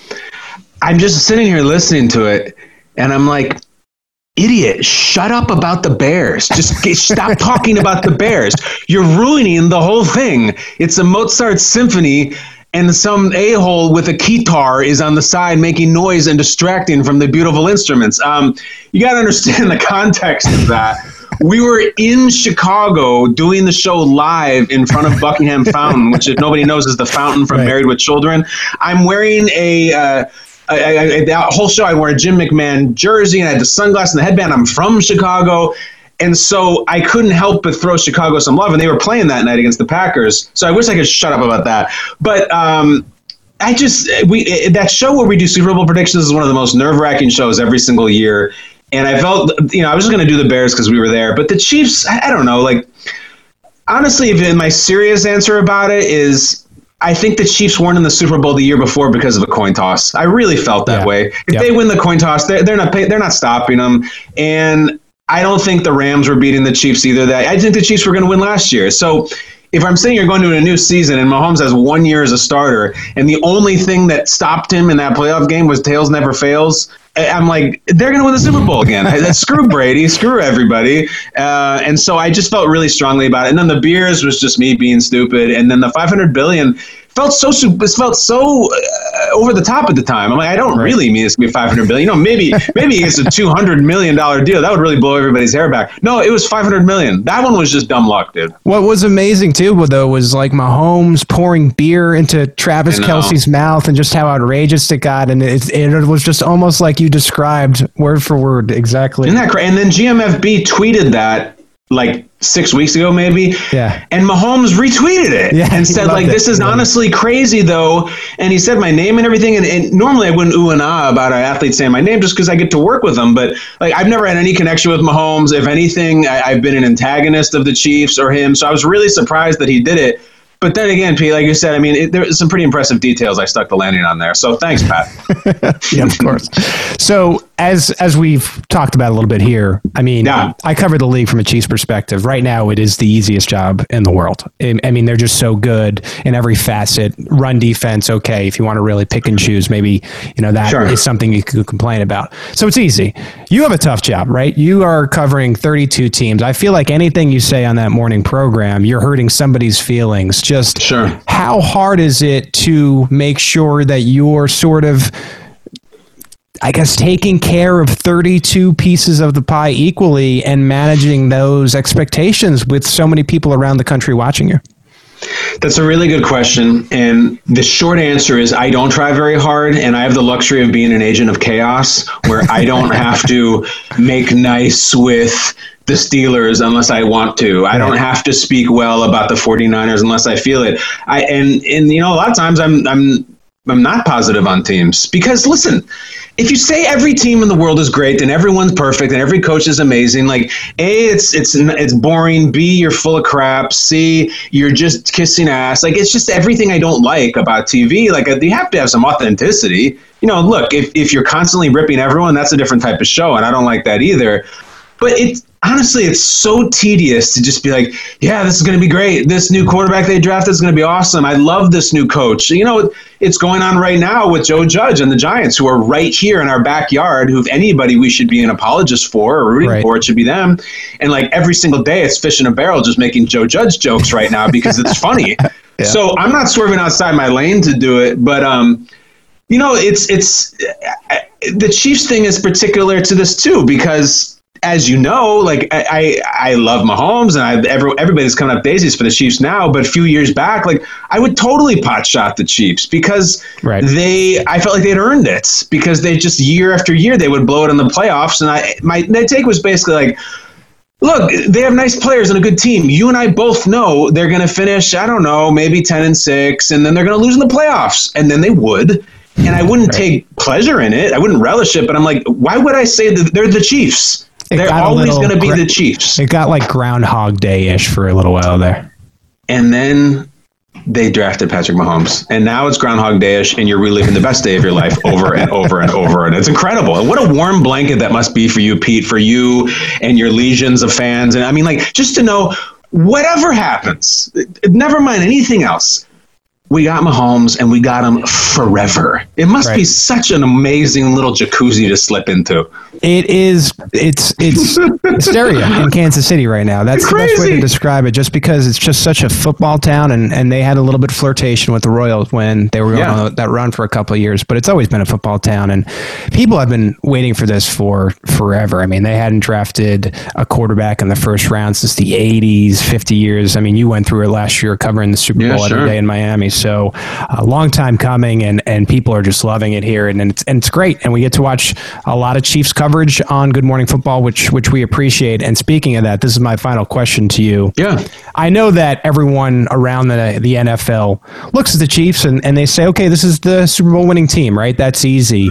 I'm just sitting here listening to it, and I'm like, idiot, shut up about the Bears. Just get, stop talking about the Bears. You're ruining the whole thing. It's a Mozart symphony, and some a-hole with a guitar is on the side making noise and distracting from the beautiful instruments. Um, you got to understand the context of that. We were in Chicago doing the show live in front of Buckingham Fountain, which if nobody knows is the fountain from right. Married with Children. I'm wearing a... Uh, I, I, I, that whole show, I wore a Jim McMahon jersey, and I had the sunglasses and the headband. I'm from Chicago. And so I couldn't help but throw Chicago some love, and they were playing that night against the Packers. So I wish I could shut up about that. But um, I just we that show where we do Super Bowl predictions is one of the most nerve-wracking shows every single year. And I felt, you know, I was just going to do the Bears because we were there. But the Chiefs, I, I don't know. Like, honestly, if my serious answer about it is I think the Chiefs weren't in the Super Bowl the year before because of a coin toss. I really felt that yeah. way. If yep. they win the coin toss, they're, they're not pay, they're not stopping them. And I don't think the Rams were beating the Chiefs either. That I think the Chiefs were going to win last year. So if I'm saying you're going to a new season and Mahomes has one year as a starter, and the only thing that stopped him in that playoff game was tails never fails, I'm like, they're going to win the Super Bowl again. Screw Brady, screw everybody. Uh, and so I just felt really strongly about it. And then the beers was just me being stupid. And then the five hundred billion dollars felt so it felt so uh, over the top at the time. I'm like, I don't right. really mean it's going to be five hundred billion dollars. You know, maybe maybe it's a two hundred million dollars deal. That would really blow everybody's hair back. No, it was five hundred million dollars. That one was just dumb luck, dude. What was amazing, too, though, was like Mahomes pouring beer into Travis Kelce's mouth and just how outrageous it got. And it, it was just almost like you described word for word exactly. Isn't that crazy? And then G M F B tweeted that like six weeks ago, maybe. Yeah. And Mahomes retweeted it yeah, and said, like, this is honestly crazy, though. And he said my name and everything. And, and normally I wouldn't ooh and ah about an athlete saying my name just because I get to work with them. But, like, I've never had any connection with Mahomes. If anything, I, I've been an antagonist of the Chiefs or him. So I was really surprised that he did it. But then again, Pete, like you said, I mean, it, there's some pretty impressive details I stuck the landing on there. So thanks, Pat. Yeah, of course. So as as we've talked about a little bit here, I mean, yeah. I cover the league from a Chiefs perspective. Right now, it is the easiest job in the world. I, I mean, they're just so good in every facet. Run defense, okay. If you want to really pick and choose, maybe, you know, that sure. is something you could complain about. So it's easy. You have a tough job, right? You are covering thirty-two teams. I feel like anything you say on that morning program, you're hurting somebody's feelings. Just sure. How hard is it to make sure that you're sort of, I guess, taking care of thirty-two pieces of the pie equally and managing those expectations with so many people around the country watching you? That's a really good question. And the short answer is I don't try very hard, and I have the luxury of being an agent of chaos where I don't have to make nice with the Steelers unless I want to. I don't have to speak well about the 49ers unless I feel it. I and and you know, a lot of times I'm I'm I'm not positive on teams because listen, if you say every team in the world is great and everyone's perfect and every coach is amazing, like A, it's it's it's boring. B, you're full of crap. C, you're just kissing ass. Like it's just everything I don't like about T V. Like you have to have some authenticity. You know, look, if if you're constantly ripping everyone, that's a different type of show, and I don't like that either. But it's honestly, it's so tedious to just be like, yeah, this is going to be great. This new quarterback they drafted is going to be awesome. I love this new coach. You know, it's going on right now with Joe Judge and the Giants, who are right here in our backyard, who if anybody we should be an apologist for or rooting right. for, it should be them. And like every single day, it's fish in a barrel just making Joe Judge jokes right now because it's funny. Yeah. So I'm not swerving outside my lane to do it. But, um, you know, it's it's uh, the Chiefs thing is particular to this, too, because as you know, like I, I, I love Mahomes, and I every, everybody's coming up daisies for the Chiefs now. But a few years back, like I would totally pot shot the Chiefs because right. they, I felt like they'd earned it because they just year after year they would blow it in the playoffs. And I, my, my take was basically like, Look, they have nice players and a good team. You and I both know they're going to finish, I don't know, maybe ten and six, and then they're going to lose in the playoffs. And then they would. And I wouldn't right. take pleasure in it. I wouldn't relish it. But I'm like, why would I say that they're the Chiefs? It they're always going to be gra- the Chiefs. It got like Groundhog Day-ish for a little while there. And then they drafted Patrick Mahomes. And now it's Groundhog Day-ish, and you're reliving the best day of your life over and over and over. And it's incredible. And what a warm blanket that must be for you, Pete, for you and your legions of fans. And I mean, like, just to know, whatever happens, never mind anything else, we got Mahomes, and we got him forever. It must right. be such an amazing little jacuzzi to slip into. It is. It's it's hysteria in Kansas City right now. That's the best way to describe it. Just because it's just such a football town, and, and they had a little bit of flirtation with the Royals when they were going yeah. on that run for a couple of years. But it's always been a football town, and people have been waiting for this for forever. I mean, they hadn't drafted a quarterback in the first round since the eighties, fifty years. I mean, you went through it last year covering the Super Bowl yeah, sure. every day in Miami. So a long time coming, and, and people are just loving it here, and, and it's and it's great. And we get to watch a lot of Chiefs coverage on Good Morning Football, which which we appreciate. And speaking of that, this is my final question to you. Yeah, I know that everyone around the the N F L looks at the Chiefs and, and they say, okay, this is the Super Bowl winning team, right? That's easy.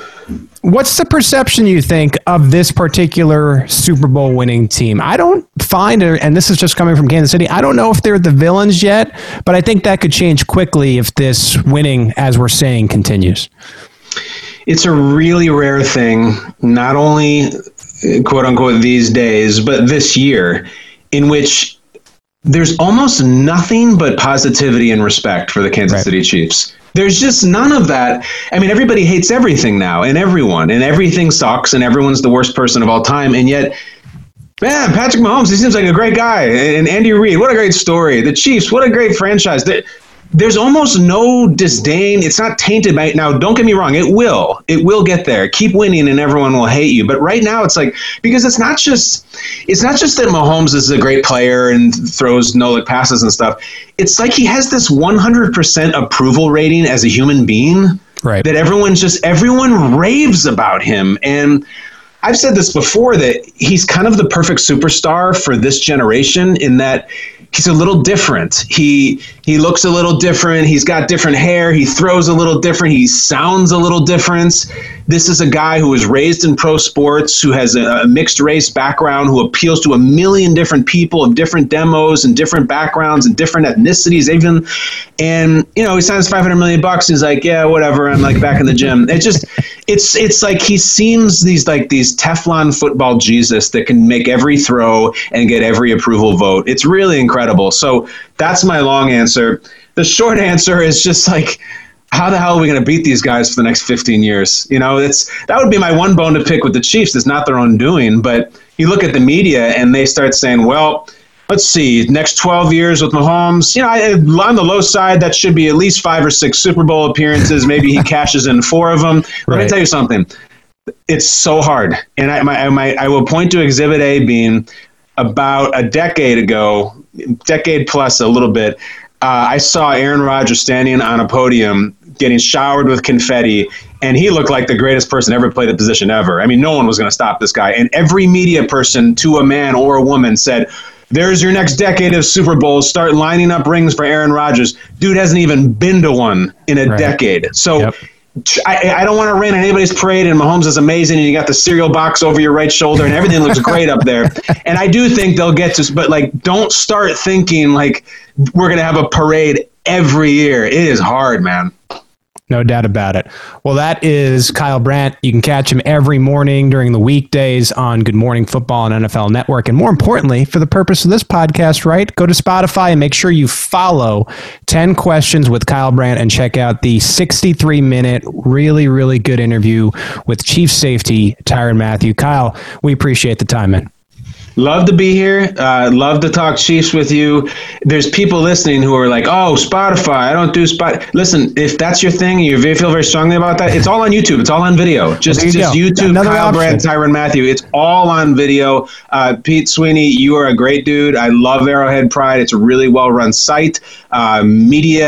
What's the perception, you think, of this particular Super Bowl winning team? I don't find, and this is just coming from Kansas City, I don't know if they're the villains yet, but I think that could change quickly if this winning, as we're saying, continues. It's a really rare thing, not only, quote unquote, these days, but this year, in which there's almost nothing but positivity and respect for the Kansas right. City Chiefs. There's just none of that. I mean, everybody hates everything now, and everyone, and everything sucks, and everyone's the worst person of all time. And yet, man, Patrick Mahomes, he seems like a great guy. And Andy Reid, what a great story. The Chiefs, what a great franchise. There's almost no disdain. It's not tainted by, now, don't get me wrong, it will. It will get there. Keep winning and everyone will hate you. But right now it's like, because it's not just it's not just that Mahomes is a great player and throws no-look passes and stuff. It's like he has this one hundred percent approval rating as a human being. Right. That everyone just, everyone raves about him. And I've said this before, that he's kind of the perfect superstar for this generation in that he's a little different. He he looks a little different. He's got different hair. He throws a little different. He sounds a little different. This is a guy who was raised in pro sports, who has a, a mixed race background, who appeals to a million different people of different demos and different backgrounds and different ethnicities even. And, you know, he signs five hundred million bucks. And he's like, yeah, whatever. I'm like back in the gym. It just, it's, it's like he seems these like these Teflon football Jesus that can make every throw and get every approval vote. It's really incredible. So that's my long answer. The short answer is just like, how the hell are we going to beat these guys for the next fifteen years? You know, it's that would be my one bone to pick with the Chiefs. It's not their own doing, but you look at the media and they start saying, well, let's see, next twelve years with Mahomes, you know, I, on the low side, that should be at least five or six Super Bowl appearances. Maybe he cashes in four of them. Right. Let me tell you something. It's so hard. And I, my, my, I will point to Exhibit A being about a decade ago, decade plus a little bit. Uh, I saw Aaron Rodgers standing on a podium getting showered with confetti, and he looked like the greatest person ever played the position ever. I mean, no one was going to stop this guy. And every media person, to a man or a woman, said, there's your next decade of Super Bowls. Start lining up rings for Aaron Rodgers. Dude hasn't even been to one in a right. decade. So yep. I, I don't want to rain on anybody's parade, and Mahomes is amazing, and you got the cereal box over your right shoulder, and everything looks great up there. And I do think they'll get to, but like, don't start thinking like we're going to have a parade every year. It is hard, man. No doubt about it. Well, that is Kyle Brandt. You can catch him every morning during the weekdays on Good Morning Football and N F L Network. And more importantly, for the purpose of this podcast, right, go to Spotify and make sure you follow ten Questions with Kyle Brandt and check out the sixty-three minute, really, really good interview with Chief Safety Tyrann Mathieu. Kyle, we appreciate the time, man. Love to be here. Uh, love to talk Chiefs with you. There's people listening who are like, oh, Spotify, I don't do Spot. Listen, if that's your thing and you feel very strongly about that, it's all on YouTube. It's all on video. Just, you just YouTube, Another Kyle Brandt, Tyrann Mathieu. It's all on video. Uh, Pete Sweeney, you are a great dude. I love Arrowhead Pride. It's a really well-run site. Uh, media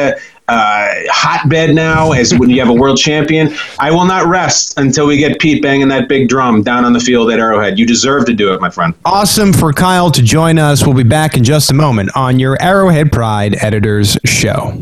uh, hotbed now as when you have a world champion. I will not rest until we get Pete banging that big drum down on the field at Arrowhead. You deserve to do it, my friend. Awesome for Kyle to join us. We'll be back in just a moment on your Arrowhead Pride Editors Show.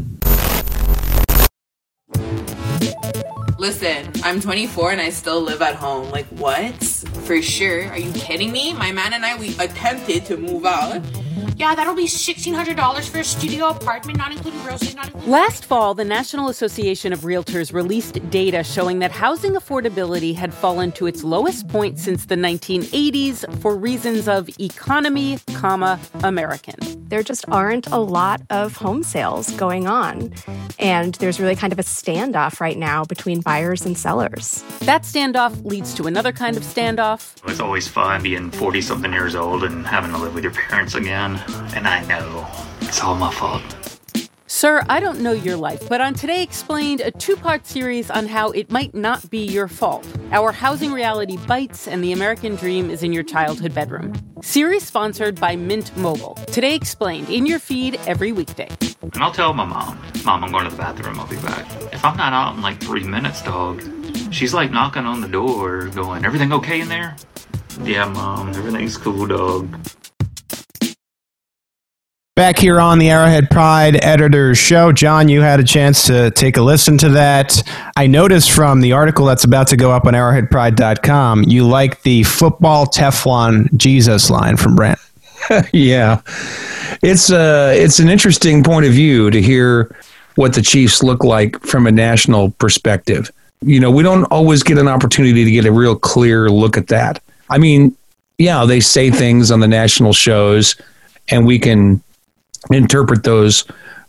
Listen, I'm twenty-four and I still live at home. Like, what? For sure. Are you kidding me? My man and I, we attempted to move out. Yeah, that'll be sixteen hundred dollars for a studio apartment, not including groceries, not including... Last fall, the National Association of Realtors released data showing that housing affordability had fallen to its lowest point since the nineteen eighties for reasons of economy, comma, American. There just aren't a lot of home sales going on, and there's really kind of a standoff right now between buyers and sellers. That standoff leads to another kind of standoff. It's always fun being forty-something years old and having to live with your parents again. And I know it's all my fault. Sir, I don't know your life, but on Today Explained, a two-part series on how it might not be your fault. Our housing reality bites and the American dream is in your childhood bedroom. Series sponsored by Mint Mobile. Today Explained, in your feed every weekday. And I'll tell my mom, Mom, I'm going to the bathroom, I'll be back. If I'm not out in like three minutes, dog, she's like knocking on the door going, everything okay in there? Yeah, Mom, everything's cool, dog. Back here on the Arrowhead Pride Editors Show. John, you had a chance to take a listen to that. I noticed from the article that's about to go up on arrowhead pride dot com, you like the football Teflon Jesus line from Brent. Yeah. It's uh, it's an interesting point of view to hear what the Chiefs look like from a national perspective. You know, we don't always get an opportunity to get a real clear look at that. I mean, yeah, they say things on the national shows, and we can interpret those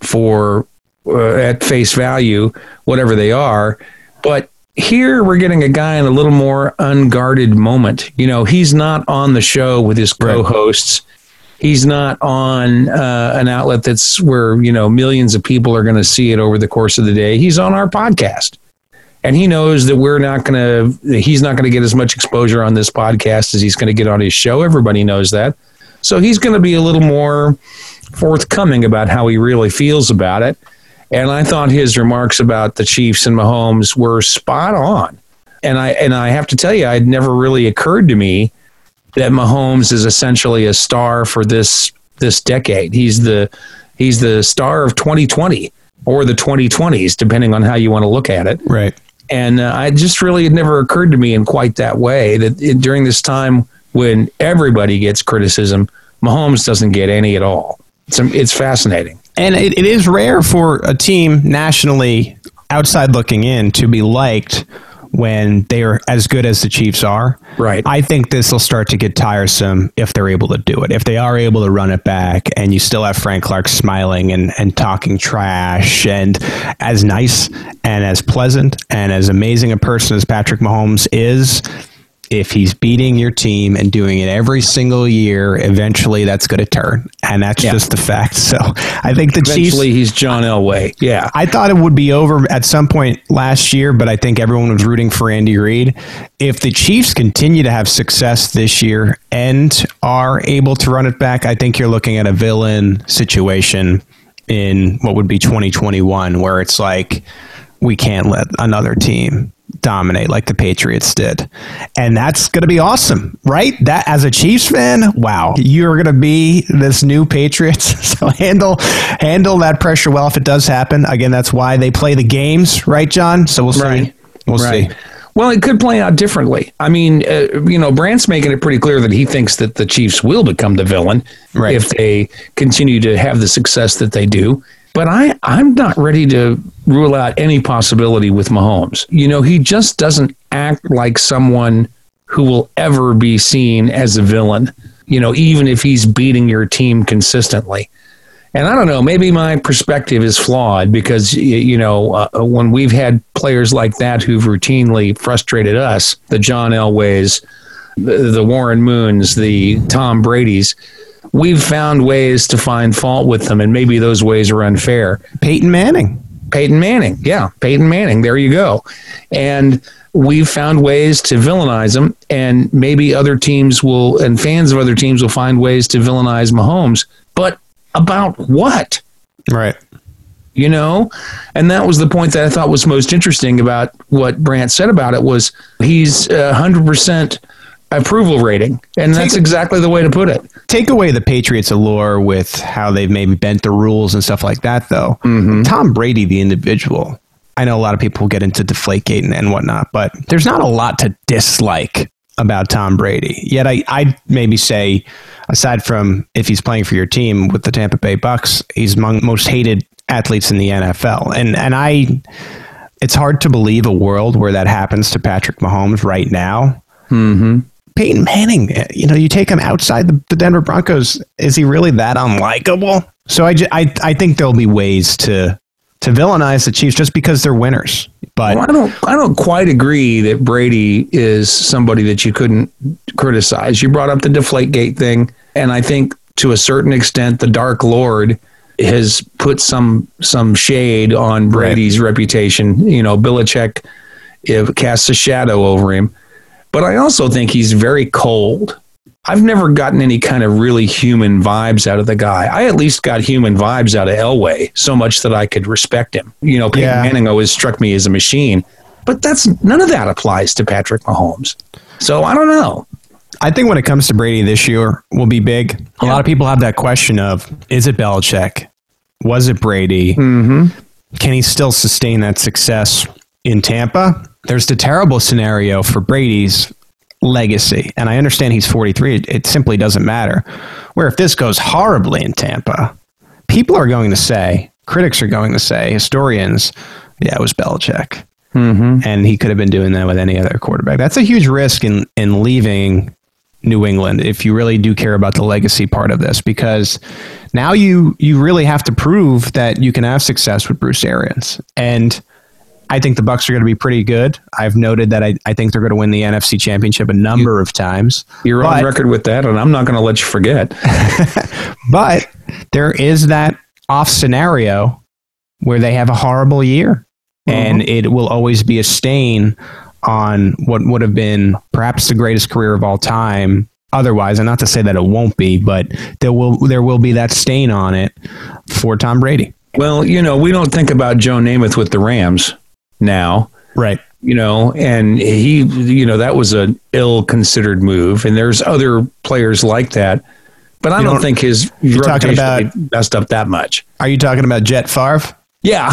for uh, at face value, whatever they are. But here we're getting a guy in a little more unguarded moment. You know, he's not on the show with his co-hosts. He's not on uh, an outlet that's where, you know, millions of people are going to see it over the course of the day. He's on our podcast. And he knows that we're not going to, he's not going to get as much exposure on this podcast as he's going to get on his show. Everybody knows that. So he's going to be a little more forthcoming about how he really feels about it. And I thought his remarks about the Chiefs and Mahomes were spot on. And I and I have to tell you, it never really occurred to me that Mahomes is essentially a star for this this decade. He's the he's the star of twenty twenty or the twenty twenties, depending on how you want to look at it. Right. And uh, I just really, it never occurred to me in quite that way that it, during this time when everybody gets criticism, Mahomes doesn't get any at all. It's, it's fascinating. And it, it is rare for a team nationally outside looking in to be liked when they are as good as the Chiefs are. Right. I think this will start to get tiresome if they're able to do it. If they are able to run it back and you still have Frank Clark smiling and, and talking trash, and as nice and as pleasant and as amazing a person as Patrick Mahomes is, if he's beating your team and doing it every single year, eventually that's going to turn. And that's yeah. just the fact. So I think the eventually Chiefs... Eventually he's John Elway. Yeah. I thought it would be over at some point last year, but I think everyone was rooting for Andy Reid. If the Chiefs continue to have success this year and are able to run it back, I think you're looking at a villain situation in what would be twenty twenty-one, where it's like, we can't let another team dominate like the Patriots did. And that's going to be awesome, right? That, as a Chiefs fan, wow, you're going to be this new Patriots. So handle handle that pressure well if it does happen. Again, that's why they play the games, right, John? So we'll see. Right. We'll right. see. Well, it could play out differently. I mean, uh, you know, Brandt's making it pretty clear that he thinks that the Chiefs will become the villain right. if they continue to have the success that they do. But I, I'm not ready to rule out any possibility with Mahomes. You know, he just doesn't act like someone who will ever be seen as a villain, you know, even if he's beating your team consistently. And I don't know, maybe my perspective is flawed because, you know, uh, when we've had players like that who've routinely frustrated us, the John Elways, the, the Warren Moons, the Tom Bradys, we've found ways to find fault with them, and maybe those ways are unfair. Peyton Manning. Peyton Manning, yeah, Peyton Manning, there you go. And we've found ways to villainize them, and maybe other teams will, and fans of other teams will find ways to villainize Mahomes. But about what? Right. you know? And that was the point that I thought was most interesting about what Brandt said about it was he's a one hundred percent approval rating. And that's take, exactly the way to put it. Take away the Patriots' allure with how they've maybe bent the rules and stuff like that, though. Mm-hmm. Tom Brady, the individual, I know a lot of people get into Deflategate and, and whatnot, but there's not a lot to dislike about Tom Brady. Yet I, I'd maybe say, aside from if he's playing for your team with the Tampa Bay Bucks, he's among most hated athletes in the N F L. And and I, it's hard to believe a world where that happens to Patrick Mahomes right now. Mm-hmm. Peyton Manning, you know, you take him outside the, the Denver Broncos. Is he really that unlikable? So I, I, I think there'll be ways to to villainize the Chiefs just because they're winners. But well, I don't I don't quite agree that Brady is somebody that you couldn't criticize. You brought up the Deflategate thing, and I think to a certain extent the Dark Lord has put some some shade on Brady's right. reputation. You know, Belichick it casts a shadow over him. But I also think he's very cold. I've never gotten any kind of really human vibes out of the guy. I at least got human vibes out of Elway so much that I could respect him. You know, Peyton yeah. Manning always struck me as a machine. But that's none of that applies to Patrick Mahomes. So I don't know. I think when it comes to Brady this year will be big. A yeah. lot of people have that question of, is it Belichick? Was it Brady? Mm-hmm. Can he still sustain that success in Tampa? There's the terrible scenario for Brady's legacy. And I understand he's forty-three. It, it simply doesn't matter. Where if this goes horribly in Tampa, people are going to say, critics are going to say, historians, yeah, it was Belichick. Mm-hmm. And he could have been doing that with any other quarterback. That's a huge risk in, in leaving New England if you really do care about the legacy part of this, because now you you really have to prove that you can have success with Bruce Arians. And I think the Bucs are going to be pretty good. I've noted that I, I think they're going to win the N F C Championship a number you, of times. You're but, on record with that, and I'm not going to let you forget. But there is that off scenario where they have a horrible year, mm-hmm. and it will always be a stain on what would have been perhaps the greatest career of all time otherwise. And not to say that it won't be, but there will there will be that stain on it for Tom Brady. Well, you know, we don't think about Joe Namath with the Rams now. Right. You know, and he, you know, that was an ill-considered move. And there's other players like that. But I you don't, don't think his you're talking about messed up that much. Are you talking about Jet Favre? Yeah.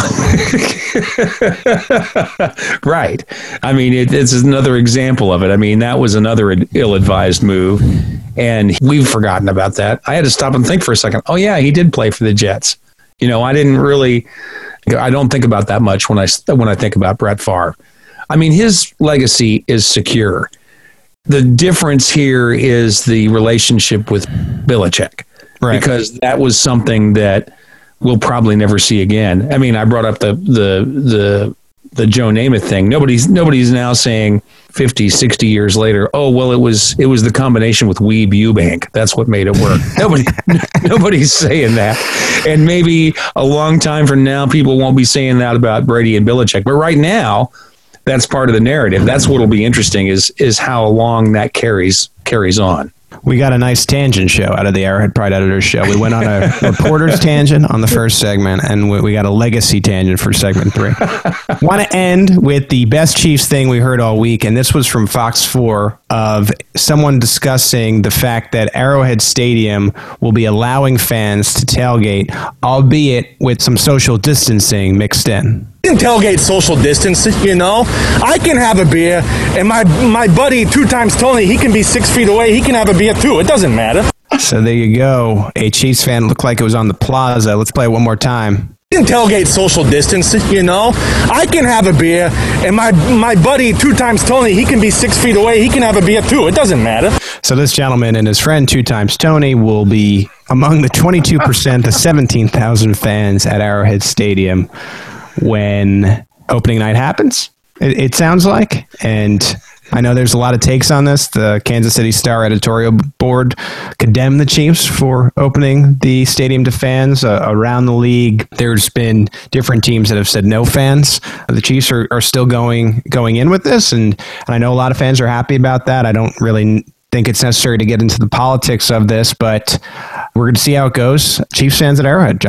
Right. I mean, it, it's another example of it. I mean, that was another ill-advised move. And we've forgotten about that. I had to stop and think for a second. Oh, yeah, he did play for the Jets. You know, I didn't really, I don't think about that much when I, when I think about Brett Favre. I mean, his legacy is secure. The difference here is the relationship with Belichick, right? Because that was something that we'll probably never see again. I mean, I brought up the, the, the, the Joe Namath thing. Nobody's, nobody's now saying fifty, sixty years later, oh, well, it was, it was the combination with Weeb Eubank. That's what made it work. Nobody, nobody's saying that. And maybe a long time from now, people won't be saying that about Brady and Belichick. But right now, that's part of the narrative. That's what'll be interesting is, is how long that carries, carries on. We got a nice tangent show out of the Arrowhead Pride Editors show. We went on a reporter's tangent on the first segment, and we, we got a legacy tangent for segment three. Want to end with the best Chiefs thing we heard all week, and this was from Fox four of someone discussing the fact that Arrowhead Stadium will be allowing fans to tailgate, albeit with some social distancing mixed in. Can tailgate social distance, you know. I can have a beer, and my my buddy two times Tony, he can be six feet away. He can have a beer too. It doesn't matter. So there you go. A Chiefs fan looked like it was on the plaza. Let's play it one more time. Can tailgate social distance, you know. I can have a beer, and my my buddy two times Tony, he can be six feet away. He can have a beer too. It doesn't matter. So this gentleman and his friend two times Tony will be among the twenty-two percent, the seventeen thousand fans at Arrowhead Stadium when opening night happens, it, it sounds like. And I know there's a lot of takes on this. The Kansas City Star editorial board condemned the Chiefs for opening the stadium to fans. Uh, around the league, there's been different teams that have said no fans. The Chiefs are, are still going going in with this, and, and I know a lot of fans are happy about that. I don't really think it's necessary to get into the politics of this, but we're going to see how it goes. Chiefs fans at Arrowhead, John.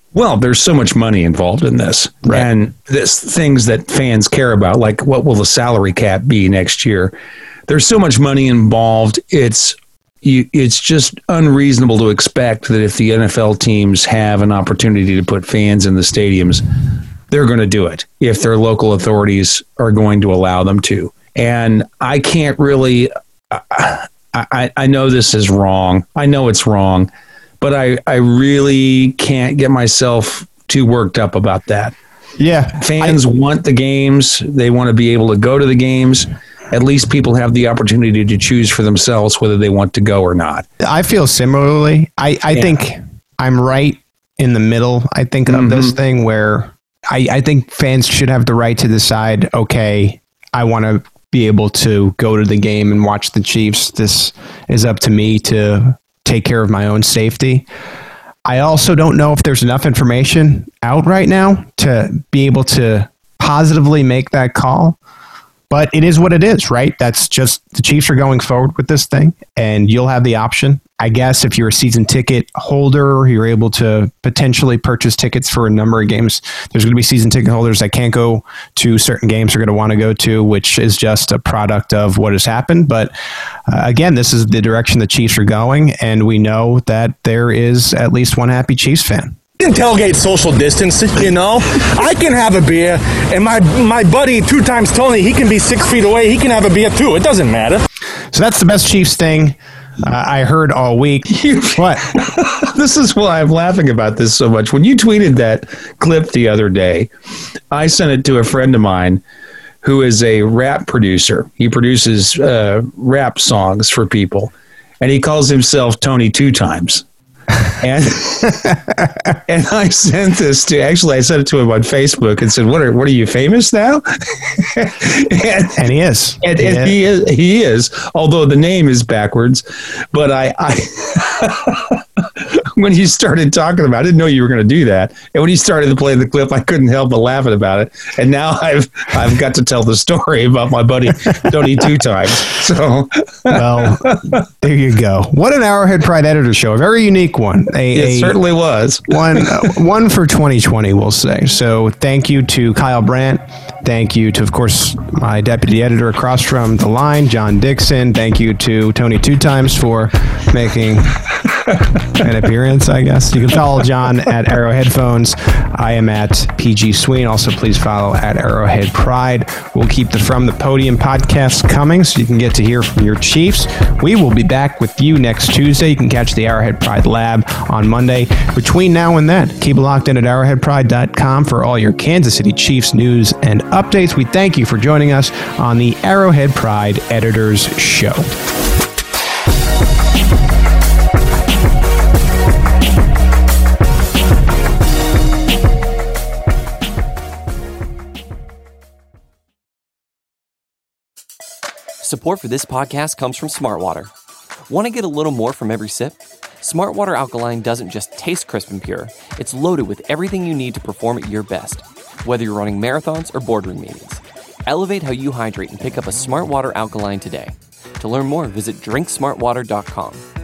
Well, there's so much money involved in this, right. And this things that fans care about, like what will the salary cap be next year? There's so much money involved. It's you, it's just unreasonable to expect that if the N F L teams have an opportunity to put fans in the stadiums, they're going to do it if their local authorities are going to allow them to. And I can't really. I, I, I know this is wrong. I know it's wrong. But I, I really can't get myself too worked up about that. Yeah. Fans I, want the games. They want to be able to go to the games. At least people have the opportunity to choose for themselves whether they want to go or not. I feel similarly. I, I yeah. think I'm right in the middle, I think, of mm-hmm. this thing where I, I think fans should have the right to decide, okay, I want to be able to go to the game and watch the Chiefs. This is up to me to take care of my own safety. I also don't know if there's enough information out right now to be able to positively make that call, but it is what it is, right? That's just the Chiefs are going forward with this thing, and you'll have the option. I guess if you're a season ticket holder, you're able to potentially purchase tickets for a number of games. There's going to be season ticket holders that can't go to certain games they're going to want to go to, which is just a product of what has happened. But uh, again, this is the direction the Chiefs are going, and we know that there is at least one happy Chiefs fan. You can tailgate social distance, you know. I can have a beer, and my my buddy two times Tony, he can be six feet away. He can have a beer too. It doesn't matter. So that's the best Chiefs thing uh, I heard all week. What? This is why I'm laughing about this so much. When you tweeted that clip the other day, I sent it to a friend of mine who is a rap producer. He produces uh, rap songs for people, and he calls himself Tony Two Times. And and I sent this to actually I sent it to him on Facebook and said, "What are what are you famous now?" and, and he is, and, and he is he is. Although the name is backwards, but I, I when he started talking about it, I didn't know you were going to do that. And when he started to play the clip, I couldn't help but laughing about it. And now I've I've got to tell the story about my buddy Tony Two Times. So well, there you go. What an Arrowhead Pride editor show. A very unique one. A, it a, certainly was. one uh, one for twenty twenty, we'll say. So thank you to Kyle Brandt. Thank you to, of course, my deputy editor across from the line, John Dixon. Thank you to Tony Two Times for making an appearance, I guess. You can follow John at Arrowhead Phones. I am at P G Sween. Also, please follow at Arrowhead Pride. We'll keep the From the Podium podcast coming so you can get to hear from your Chiefs. We will be back with you next Tuesday. You can catch the Arrowhead Pride Lab on Monday. Between now and then, keep it locked in at arrowhead pride dot com for all your Kansas City Chiefs news and updates. We thank you for joining us on the Arrowhead Pride Editors Show. Support for this podcast comes from Smartwater. Want to get a little more from every sip? Smartwater Alkaline doesn't just taste crisp and pure, it's loaded with everything you need to perform at your best, whether you're running marathons or boardroom meetings. Elevate how you hydrate and pick up a Smartwater Alkaline today. To learn more, visit drink smart water dot com.